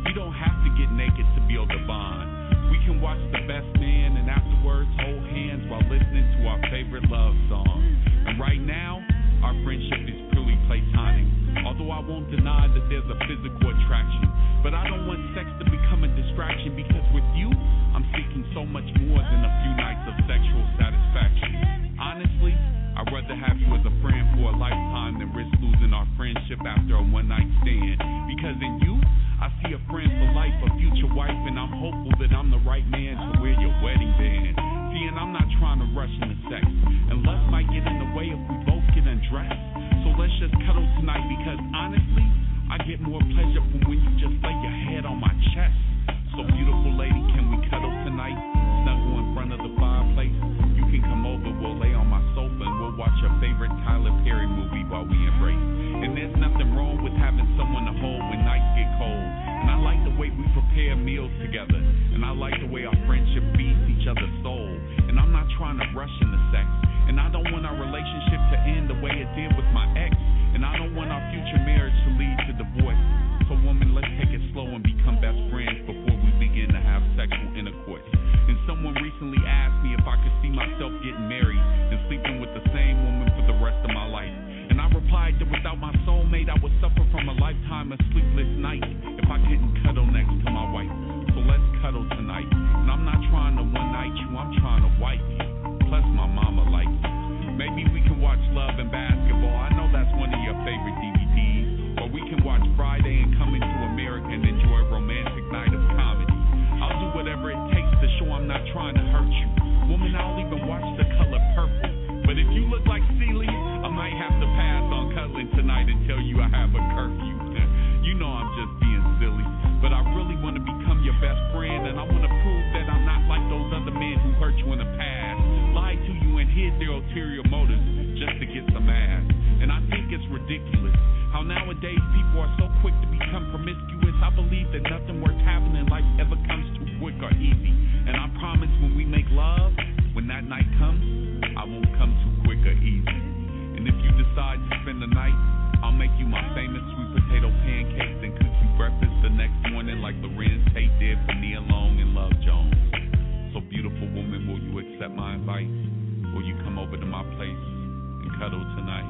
You don't have to get naked to build a bond. We can watch The Best Man and afterwards hold hands while listening to our favorite love song. And right now, our friendship is purely platonic. Although I won't deny that there's a physical attraction. But I don't want sex to become a distraction because with you, I'm seeking so much more than a few nights of sexual satisfaction. Honestly, I'd rather have you as a friend for a lifetime than risk losing our friendship after a one-night stand. Because in you, I see a friend for life, a future wife, and I'm hopeful that I'm the right man to wear your wedding band. See, and I'm not trying to rush into sex, and lust might get in the way if we both get undressed. So let's just cuddle tonight because honestly, I get more pleasure from when you just lay your head on my chest. So beautiful lady, can we cuddle tonight? Snuggle in front of the fireplace. You can come over, we'll lay on my sofa and we'll watch your favorite Tyler Perry movie while we embrace. And there's nothing wrong with having someone to hold when nights get cold. And I like the way we prepare meals together. And I like the way our friendship feeds each other's soul. And I'm not trying to rush into sex. And I don't want our relationship to end the way it did with my ex. And I don't want our future marriage to lead to divorce. So woman, let's take it slow and become best friends before we begin to have sexual intercourse. And someone recently asked me if I could see myself getting married and sleeping with the same woman for the rest of my life. And I replied that without my soulmate, I would suffer from a lifetime of sleepless nights if I couldn't cuddle next to my wife. So let's cuddle tonight. And I'm not trying to one night you, I'm trying to wife you. Plus my mama likes you. Maybe we can watch Love and Basketball. I know that's one of your favorite D V Ds. Or we can watch Friday and Coming to America and enjoy a romantic night of comedy. I'll do whatever it takes to show I'm not trying to hurt you. Woman, I'll even watch The Color Purple. But if you look like Celie, I might have to pass on cuddling tonight and tell you I have a curfew. You know I'm just being silly. But I really want to become your best friend, and I want to prove that I'm not like those other men who hurt you in the past, lied to you and hid their ulterior motives just to get some ass. And I think it's ridiculous how nowadays people are so quick to become promiscuous. I believe that nothing worth having in life ever comes too quick or easy. And I promise when we make love, when that night comes, I won't come too quick or easy. And if you decide to spend the night, I'll make you my famous sweet potato pancakes and cook you breakfast the next morning like Lorenz Tate did for Nia Long and Love Jones. So beautiful woman, will you accept my invite? Will you come over to my place and cuddle tonight?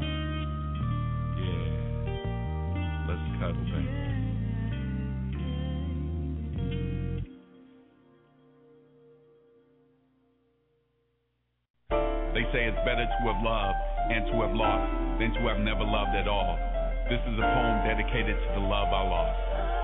Yeah, let's cuddle, baby. They say it's better to have loved and to have lost than to have never loved at all. This is a poem dedicated to the love I lost.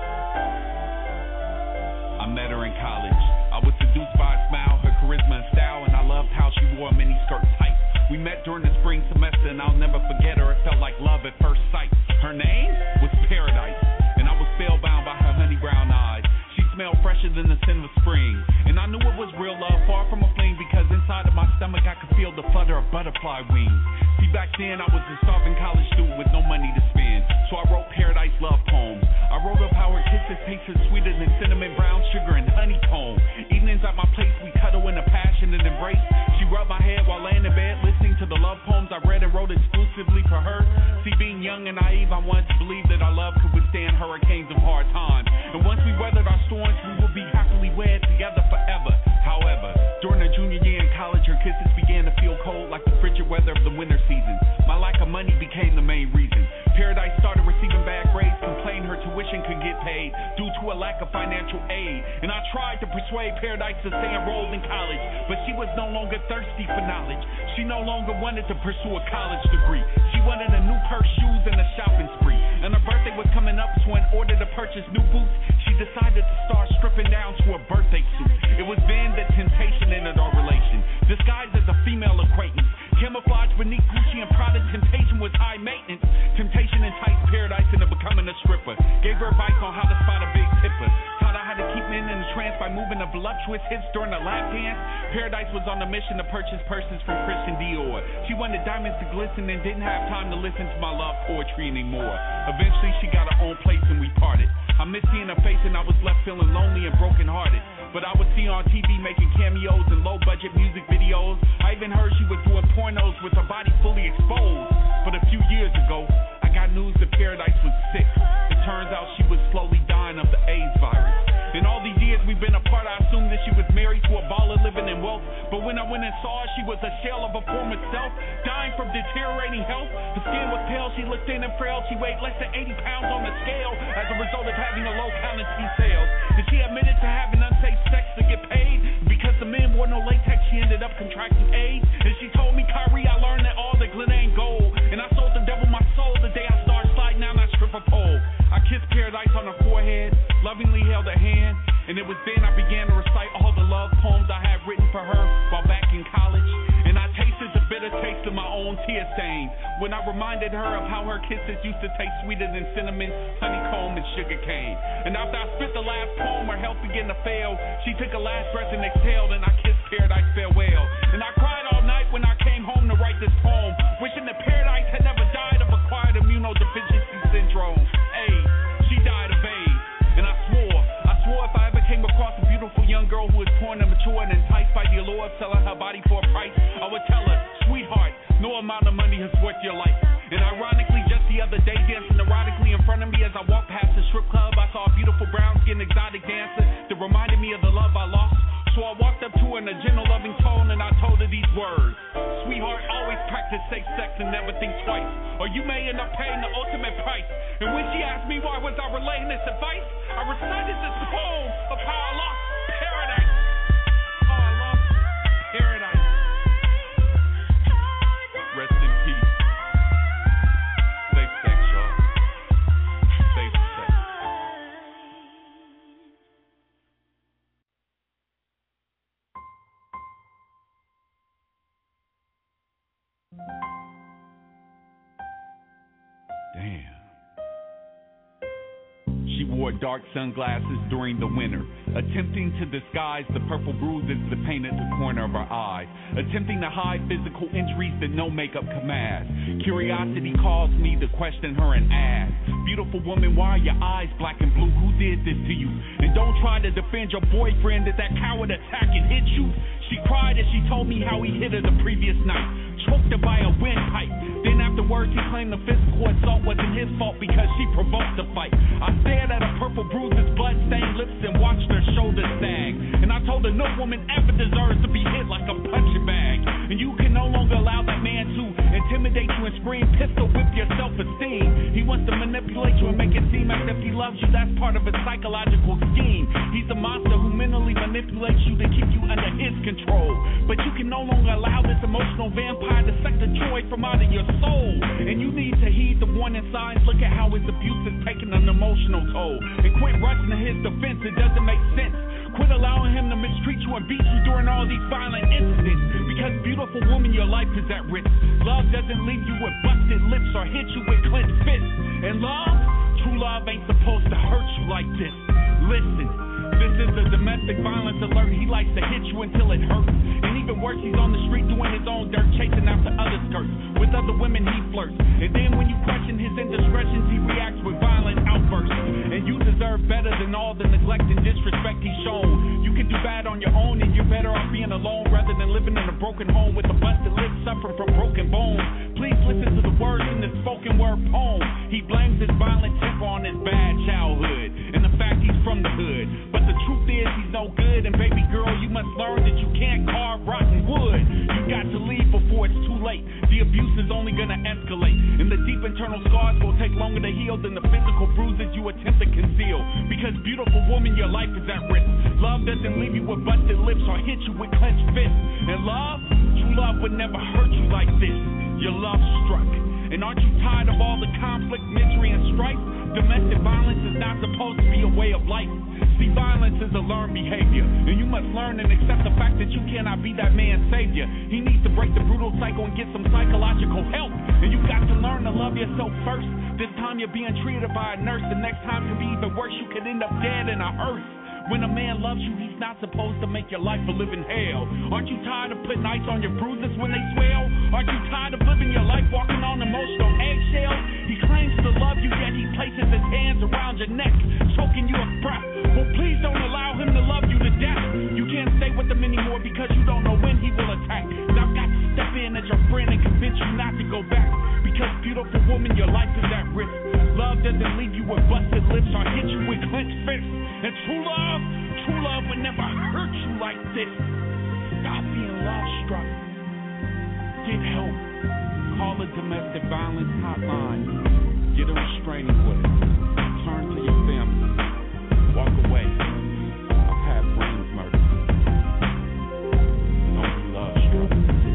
I met her in college. I was seduced by her smile, her charisma and style, and I loved how she wore a mini-skirt tight. We met during the spring semester, and I'll never forget her. It felt like love at first sight. Her name was Paradise, and I was spellbound by her honey brown eyes. She smelled fresher than the scent of spring, and I knew it was real love, far from a fling, because inside of my stomach I could feel the flutter of butterfly wings. See, back then I was a starving college student with no money to spend, so I wrote Paradise love poems. I wrote up how her kisses tasted sweeter than cinnamon, brown sugar, and honeycomb. Evenings at my place we cuddle in a passionate embrace. She rubbed my head while laying in bed, listening to the love poems I read and wrote exclusively for her. See, being young and naive, I wanted to believe that our love could withstand hurricanes of hard times. And once we weathered our storms, we would be happily wed together forever. However, during her junior year in college, her kisses began to feel cold like the frigid weather of the winter season. My lack of money became the main reason. Paradise started receiving bad grades, complained her tuition could get paid due to a lack of financial aid. And I tried to persuade Paradise to stay enrolled in college, but she was no longer thirsty for knowledge. She no longer wanted to pursue a college degree. She wanted a new pair of shoes and a shopping spree. And her birthday was coming up, so in order to purchase new boots, she decided to start stripping down to a birthday suit. It was then that temptation entered our relation, disguised as a female acquaintance. Camouflage beneath Gucci and Prada, temptation was high maintenance. Temptation enticed Paradise into becoming a stripper. Gave her advice on how to spot a big tipper. Taught her how to keep men in a trance by moving the voluptuous hips during a lap dance. Paradise was on a mission to purchase purses from Christian Dior. She wanted diamonds to glisten and didn't have time to listen to my love poetry anymore. Eventually she got her own place and we parted. I missed seeing her face and I was left feeling lonely and brokenhearted. But I would see her on T V making cameos and low-budget music videos. I even heard she was doing pornos with her body fully exposed. But a few years ago, I got news that Paradise was sick. It turns out she was slowly dying of the AIDS we've been apart, I assumed that she was married to a baller living in wealth. But when I went and saw her, she was a shell of her former self, dying from deteriorating health. Her skin was pale, she looked thin and frail. She weighed less than eighty pounds on the scale as a result of having a low count of T-cells. And she admitted to having unsafe sex to get paid. Because the men wore no latex, she ended up contracting AIDS. And she told me, Kyrie, I learned that all that glitter ain't gold. And I sold the devil my soul the day I started sliding down that stripper pole. I kissed paradise on her forehead, lovingly held her hand, and it was then I began to recite all the love poems I had written for her while back in college. And I tasted the bitter taste of my own tear stains when I reminded her of how her kisses used to taste sweeter than cinnamon, honeycomb, and sugar cane. And after I spit the last poem, her health began to fail. She took a last breath and exhaled, and I kissed paradise farewell. And I cried all night when I came home to write this poem, wishing that paradise had never died of acquired immunodeficiency syndrome. Hey, she died of AIDS. And I swore, I swore if I ever came across a beautiful young girl who was torn and mature and enticed by the allure of selling her body for a price, I would tell her, sweetheart, no amount of money is worth your life. And ironically, just the other day, dancing erotically in front of me as I walked past the strip club, I saw a beautiful brown-skinned exotic dancer that reminded me of the love I lost. So I walked up to her in a gentle, loving tone, and I told her these words. Sweetheart, always practice safe sex and never think twice, or you may end up paying the ultimate price. And when she asked me why was I relaying this advice, I recited this poem of how I lost paradise. How I lost paradise. Rest in peace. Safe sex, y'all. Safe sex. Damn. She wore dark sunglasses during the winter, attempting to disguise the purple bruises that painted the corner of her eyes, attempting to hide physical injuries that no makeup could mask. Curiosity caused me to question her and ask, beautiful woman, why are your eyes black and blue? Who did this to you? And don't try to defend your boyfriend. Did that coward attack and hit you? She cried as she told me how he hit her the previous night, choked her by a windpipe. Then afterwards he claimed the physical assault wasn't his fault because she provoked the fight. I stared at her purple bruises, blood-stained lips, and watched her shoulders sag. And I told her no woman ever deserves to be hit like a punching bag. And you can no longer allow that man to intimidate you and scream, pistol whip your self-esteem. He wants to manipulate you and make it seem as if he loves you. That's part of his psychological scheme. He's a monster who mentally manipulates you to keep you under his control. But you can no longer allow this emotional vampire to suck the joy from out of your soul. And you need to heed the warning signs. Look at how his abuse is taking an emotional toll. And quit rushing to his defense, it doesn't make sense. Quit allowing him to mistreat you and beat you during all these violent incidents. Because beautiful woman, your life is at risk. Love doesn't leave you with busted lips or hit you with clenched fists. And love, true love ain't supposed to hurt you like this. Listen, this is a domestic violence alert. He likes to hit you until it hurts. And even worse, he's on the street doing his own dirt, chasing after other skirts. With other women he flirts. And then when you question his indiscretions, he reacts with violent outbursts. And you deserve better than all the neglect and disrespect he's shown. You can do bad on your own, and you're better off being alone rather than living in a broken home with a busted lip suffering from broken bones. Please listen to the words in this spoken word poem. He blames his violent temper on his bad childhood and the fact he's from the hood. But the truth is he's no good, and baby girl, you must learn that you can't carve rotten wood. You got to leave before it's too late. The abuse is only gonna escalate, and the deep internal scars will take longer to heal than the physical bruises you attempt to conceal. Because beautiful woman, your life is at risk. Love doesn't leave you with busted lips or hit you with clenched fists. And love, true love would never hurt you like this. Your love struck. And aren't you tired of all the conflict, misery, and strife? Domestic violence is not supposed to be a way of life. See, violence is a learned behavior, and you must learn and accept the fact that you cannot be that man's savior. He needs to break the brutal cycle and get some psychological help. And you got to learn to love yourself first. This time you're being treated by a nurse. The next time could be even worse. You could end up dead in a hearse. When a man loves you, he's not supposed to make your life a living hell. Aren't you tired of putting ice on your bruises when they swell? Aren't you tired of living your life walking on emotional eggshells? He claims to love you, yet he places his hands around your neck, choking you with breath. Well, please don't allow him to love you to death. You can't stay with him anymore because you don't know when he will attack. And I've got to step in as your friend and convince you not to go back. Because beautiful woman, your life is at risk. Love doesn't leave you with busted lips or hit you with clenched fists. And true love, True love would never hurt you like this. Stop being love-struck. Get help. Call a domestic violence hotline. Get a restraining order. Turn to your family. Walk away. I've had friends murdered. Don't be love-struck.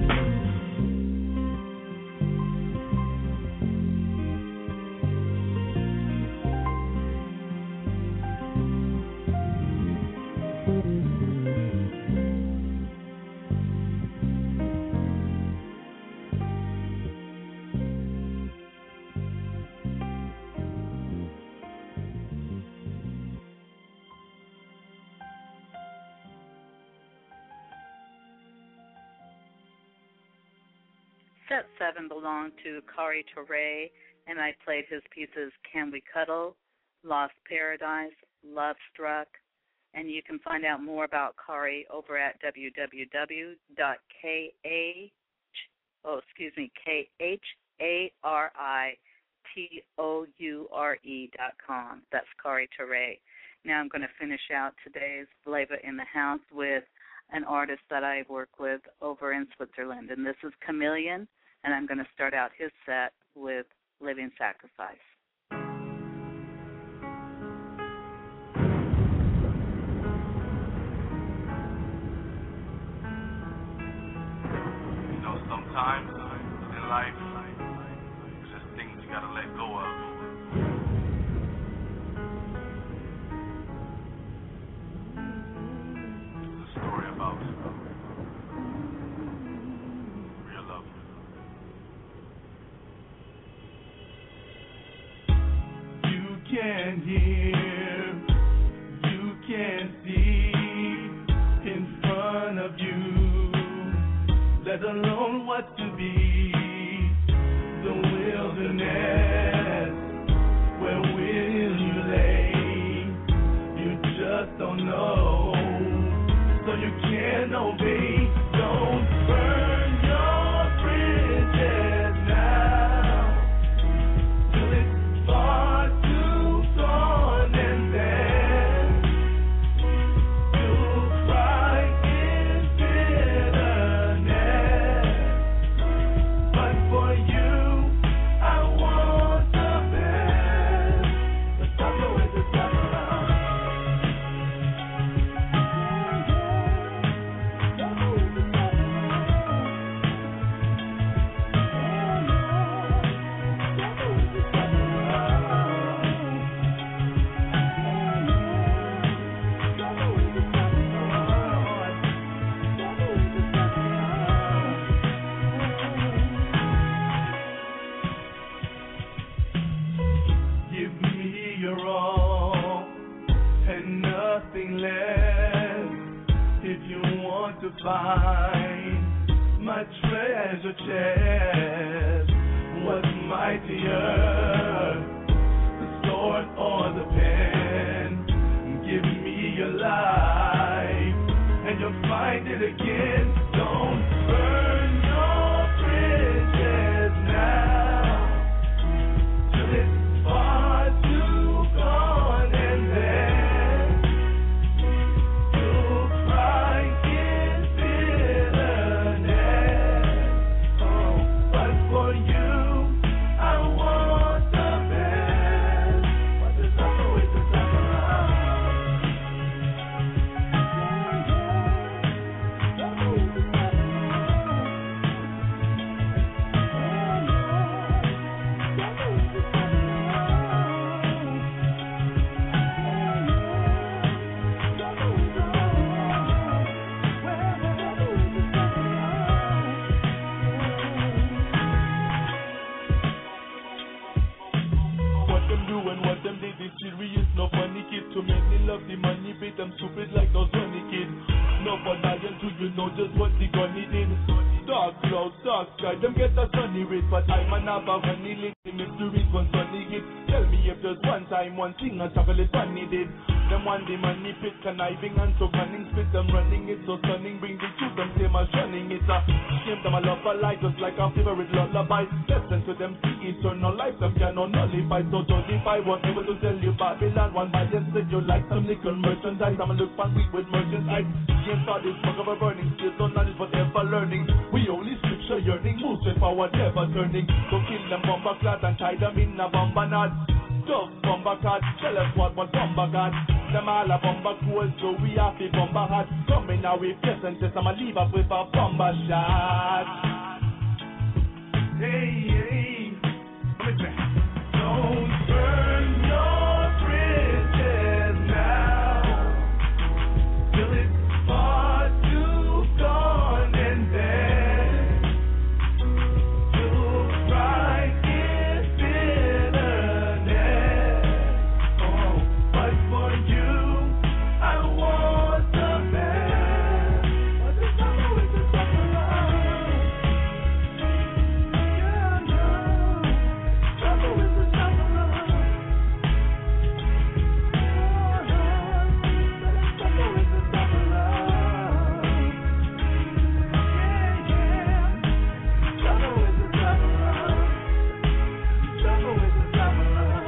Set seven belonged to Kari Torre, and I played his pieces Can We Cuddle, Lost Paradise, Love Struck, and you can find out more about Kari over at w w w dot k h oh excuse me k h a r i t o u r e dot com. That's Kari Torre. Now I'm going to finish out today's Flavor in the House with an artist that I work with over in Switzerland, and this is Chameleon, and I'm going to start out his set with Living Sacrifice. You know, sometimes in life, there's just things you got to let go of. Story about real love. You can hear, you can see in front of you, let alone what to be. The wilderness, where will you lay? You just don't know. So you can't obey. Don't burn your bridges now, till it's far too gone, and then you'll cry in bitterness. But for you, I want the best. The suffer with the sufferer. Give me your all and nothing less. If you want to find my treasure chest, what's mightier, the sword or the pen? Give me your life and you'll find it again. Don't burn your bridges now, till it's far too gone, and then you'll cry in bitterness. Oh, but for you, I want the best. But the suffer with the sufferer. Suffer with the What them do and what them did is serious, no funny kid. Too many love the money, beat them stupid like those funny kids. No for dying to you know just what the gunny did. Dark cloud clouds, dark sky. Them get a sunny rays, but I'm an above honey living if to reach one sunny gift. Tell me if there's one time one thing a chocolate bunny did. Them one the money pit conniving and so cunning, spit them running it so stunning. Bring the truth, them same as running it. Uh, give them a love a light, just like a favorite lullaby. Listen to them see eternal life, them cannot nullify. So justify whatever to tell you Babylon. One by them said you like some nickel merchandise. I'ma look for weak with merchandise. Can't start this smoke of a burning, still no knowledge but ever learning. We only scripture yearning, move straight forward, never turning. So kill them bomber clad and tie them in a bomber knot. Just bomber card, tell us what what bomber got. Them all a bomber cool, so we have the bomber hot. Coming now with yes and test, I'ma leave us with a bomber shot. Hey, hey, listen. Don't burn your bridges now, till it's far too gone and dead. You'll cry in bitterness. Oh, but for you, I want the best. But the summer is the summer love. Yeah, no. Summer is the summer love. Yeah, no. Summer is the summer love. Yeah, yeah. Summer is the summer love. Summer is the summer love.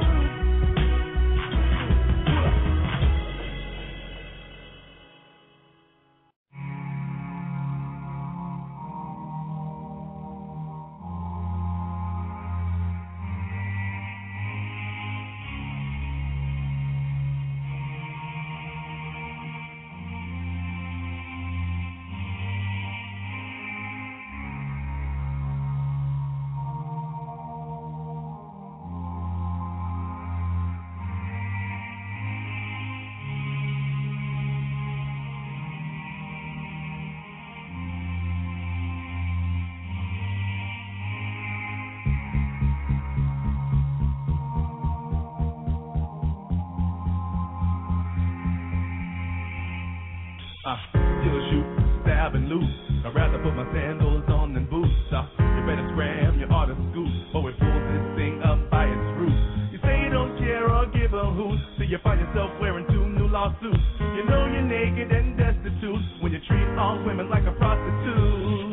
Uh, still shoot, stab and loot. I'd rather put my sandals on than boots. Uh, you better scram, you ought to scoot. But it pulls this thing up by its roots. You say you don't care or give a hoot, so you find yourself wearing two new lawsuits. You know you're naked and destitute when you treat all women like a prostitute.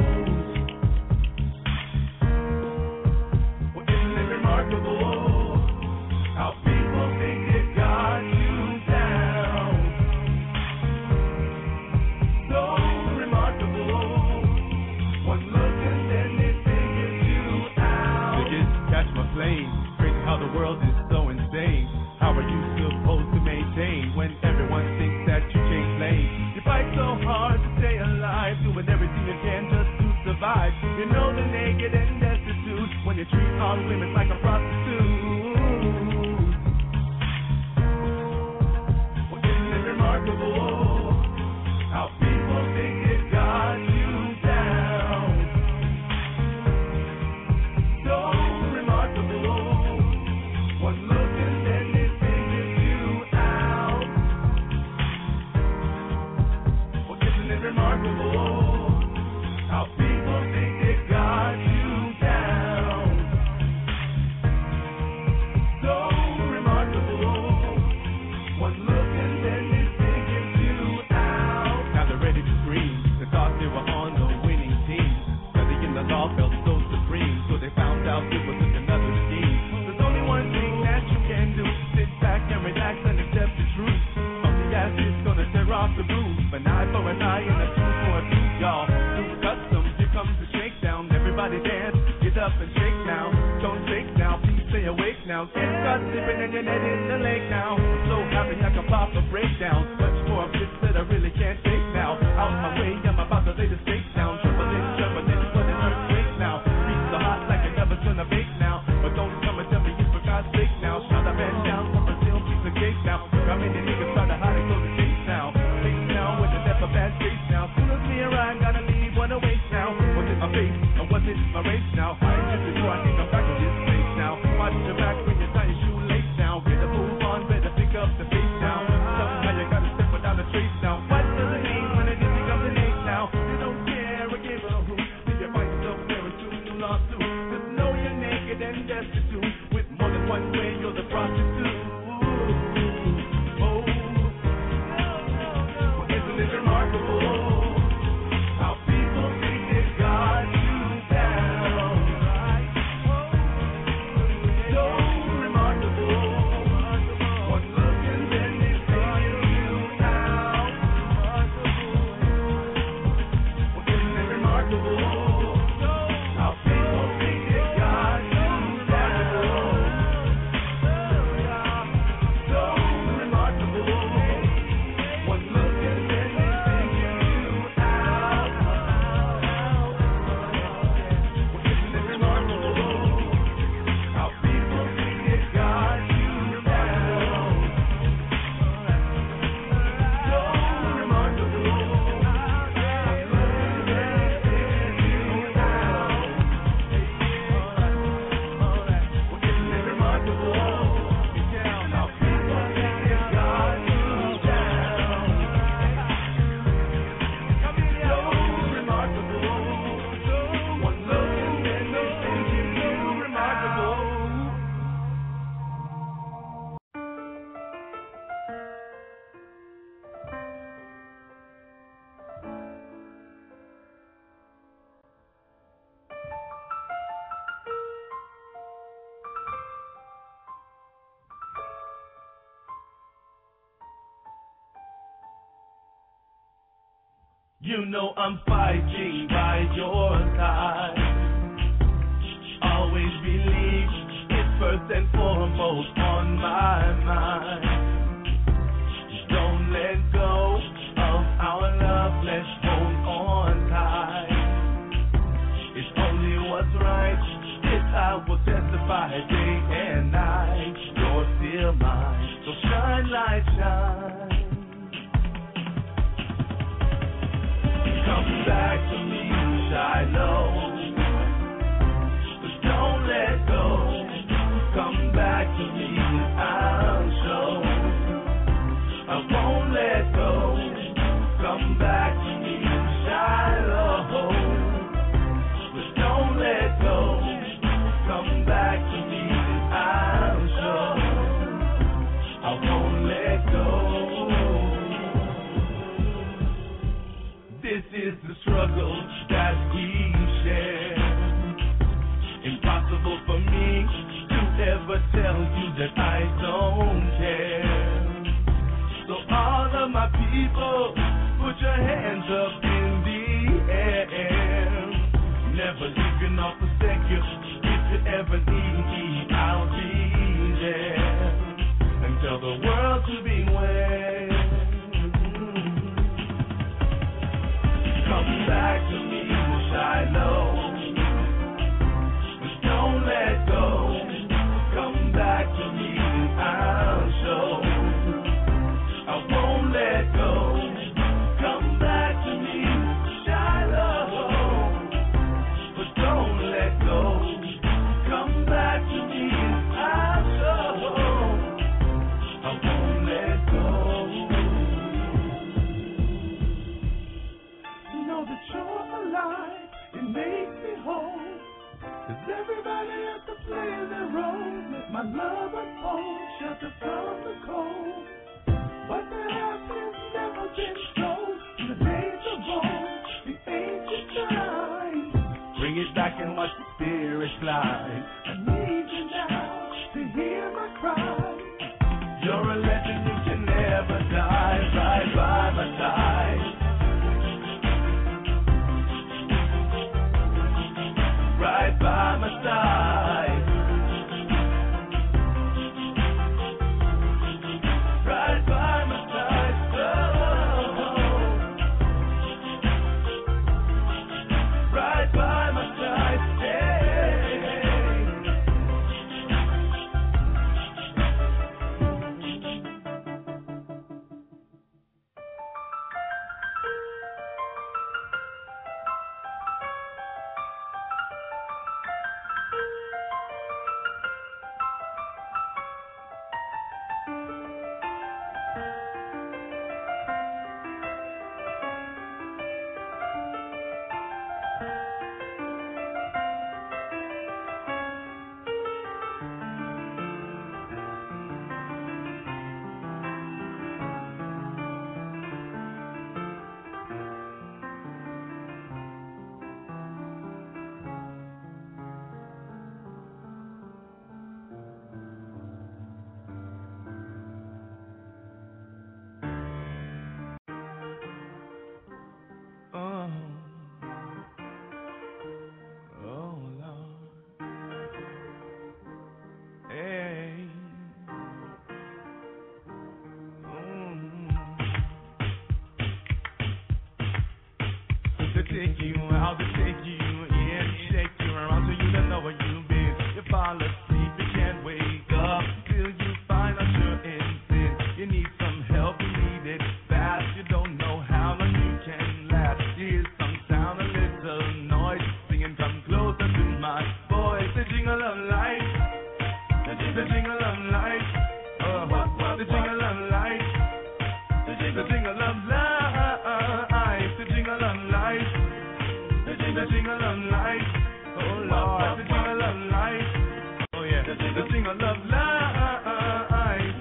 Well, isn't it remarkable how people think it got you down? So remarkable. One look and then they figure you out. Tickets, catch my flame. Crazy how the world is so insane. How are you supposed to maintain when everyone thinks that you change lanes? You fight so hard to stay alive, doing everything you can just to survive. You know they're naked and destitute when you treat all women like a prostitute. Well, isn't it remarkable how people think it got you down? So remarkable. One look and then it figures you out. Well, isn't it remarkable how people think it got you down? So remarkable. One look and then it figures you out. Now they're ready to scream. They thought they were on the winning team. Study in the law felt so supreme, so they found out it was just another scheme. There's only one thing that you can do: sit back and relax and accept the truth. Funky ass is gonna tear off the roof. An eye for an eye and a tooth for a tooth, y'all. New customs, here comes the shakedown. Everybody dance, get up and shake now. Don't shake now, please stay awake now. Can't start slipping and you're dead in the lake now. I'm so happy I can pop a breakdown. Much more of this that I really can't take now. Out my way, I'm about to lay the stakes down. Trembling, trembling, but an earthquake now. Beats so hot like it never gonna bake now. But don't come and tell me it's for God's sake now. Shot a man down from Brazil, piece of cake now. How many niggas try to hide and go to chase now? Face now with the death of bad face now. Soon as me arrive, gotta leave, wanna waste now. Was it my face or was it my race now? I ain't just before I think I'm back in this place now. Watch your back when you tie your shoelace now. Better move on, better pick up the pace now. Tell me how you gotta step without a trace now. What does it mean when it becomes an ace now? You don't care or give a hoot. Did you find yourself wearing been destitute with more than one way, you're the prostitute. Oh, well, isn't it remarkable how people think they got you down? So remarkable. One look and then they figure you out. Well, isn't it remarkable? You know I'm fighting by your side. Always believe it's first and foremost on my mind. Don't let go of our love, let's hold on tight. It's only what's right, this I will testify day and night. You're still mine, so shine light, shine. Come back to me, Shiloh. But don't let go. Come back to me, I'll show. I won't let go. Come back to me, Shiloh. But don't let go. Come back to me, I'll show. I won't let go. This is the struggle that we share. Impossible for me to ever tell you that I don't care. So all of my people, put your hands up in the air. Never leaving off a second. If you ever need me, I'll be there. And tell the world to beware. Come back to me, Shiloh. But don't let go. Come back to me, I'll show. I won't let go. Come back to me, Shiloh. But don't let go. Come back to me, I'll show. I won't let go. That you're alive, it makes me whole. Cause everybody has to play their role. Let my love unfold, shelter from the cold. What the half has never been told. In the days of old, the ancient time. Bring it back and watch the spirit fly. I need you now to hear my cry. You're a legend, you can never die. Right by my side. Right by my side. Right by my side. Oh. Right by my side. Hey. take you out, to take you in, shake you around so you don't know where you've been. You fall asleep, you can't wake up till you find out you're in sin. You need some help, you need it fast. You don't know how long you can last. You hear some sound, a little noise, singing, come closer to my voice. The jingle of life, the jingle of life, oh, the jingle of life, the jingle of life, the jingle of life, the jingle of life, oh Lord, the jingle of life, oh yeah, the jingle of life.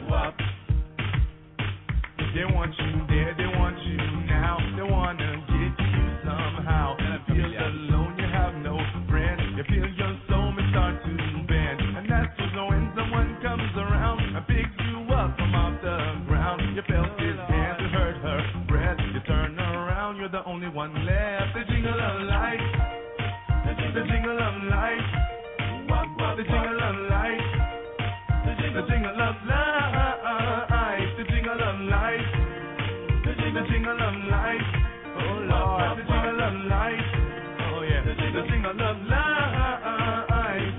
They want you there, they want you now, they wanna get to you somehow. And I feel alone, you have no friend, you feel your soul may start to bend, and that's just when someone comes around and picks you up from off the ground. You felt his hand, you heard her breath, you turn around, you're the only one left. The jingle of life, the jingle of life, the jingle of life, the jingle of life, the jingle of life, the jingle of life, oh Lord, the jingle of life, oh yeah, the jingle of life,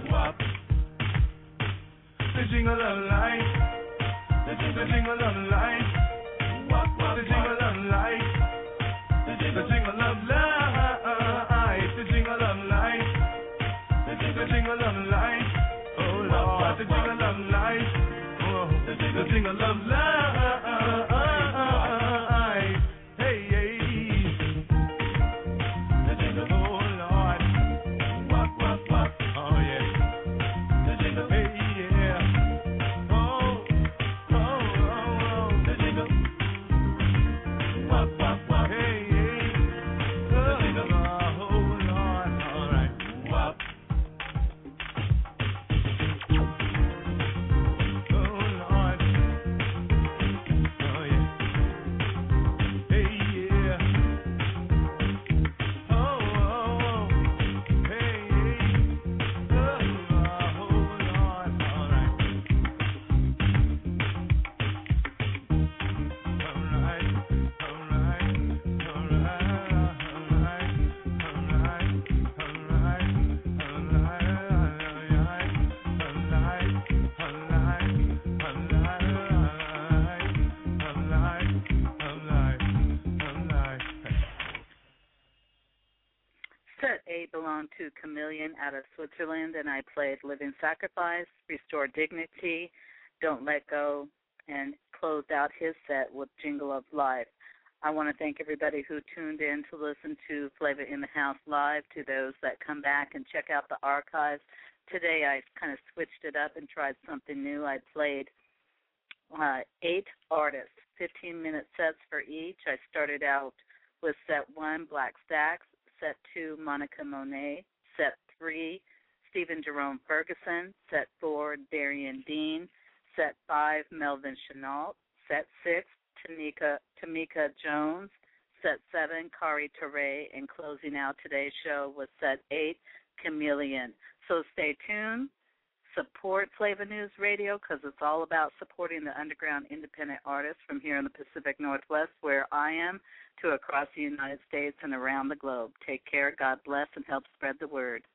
the jingle of life, the jingle of life, the jingle of life, the jingle of life, the jingle of life, the jingle of life, oh Lord, the jingle of life, oh, the jingle of life, hey, hey, the jingle, oh Lord, what, what, what, oh yeah, the jingle, hey, yeah, oh, oh, oh, oh, the jingle, what, what, what, hey, hey, the jingle, oh Lord, all right, what. Set A belonged to Chameleon out of Switzerland, and I played Living Sacrifice, Restore Dignity, Don't Let Go, and closed out his set with Jingle of Life. I want to thank everybody who tuned in to listen to Flavor in the House live, to those that come back and check out the archives. Today I kind of switched it up and tried something new. I played uh, eight artists, fifteen-minute sets for each. I started out with set one, Black Stacks, set two, Monica Monet, set three, Stephen Jerome Ferguson, set four, Darian Dean, set five, Melvin Chenault, set six, Tamika, Tamika Jones, set seven, Kari Ture, and closing out today's show was set eight, Chameleon. So stay tuned. Support Flavor News Radio, because it's all about supporting the underground independent artists from here in the Pacific Northwest, where I am, to across the United States and around the globe. Take care, God bless, and help spread the word.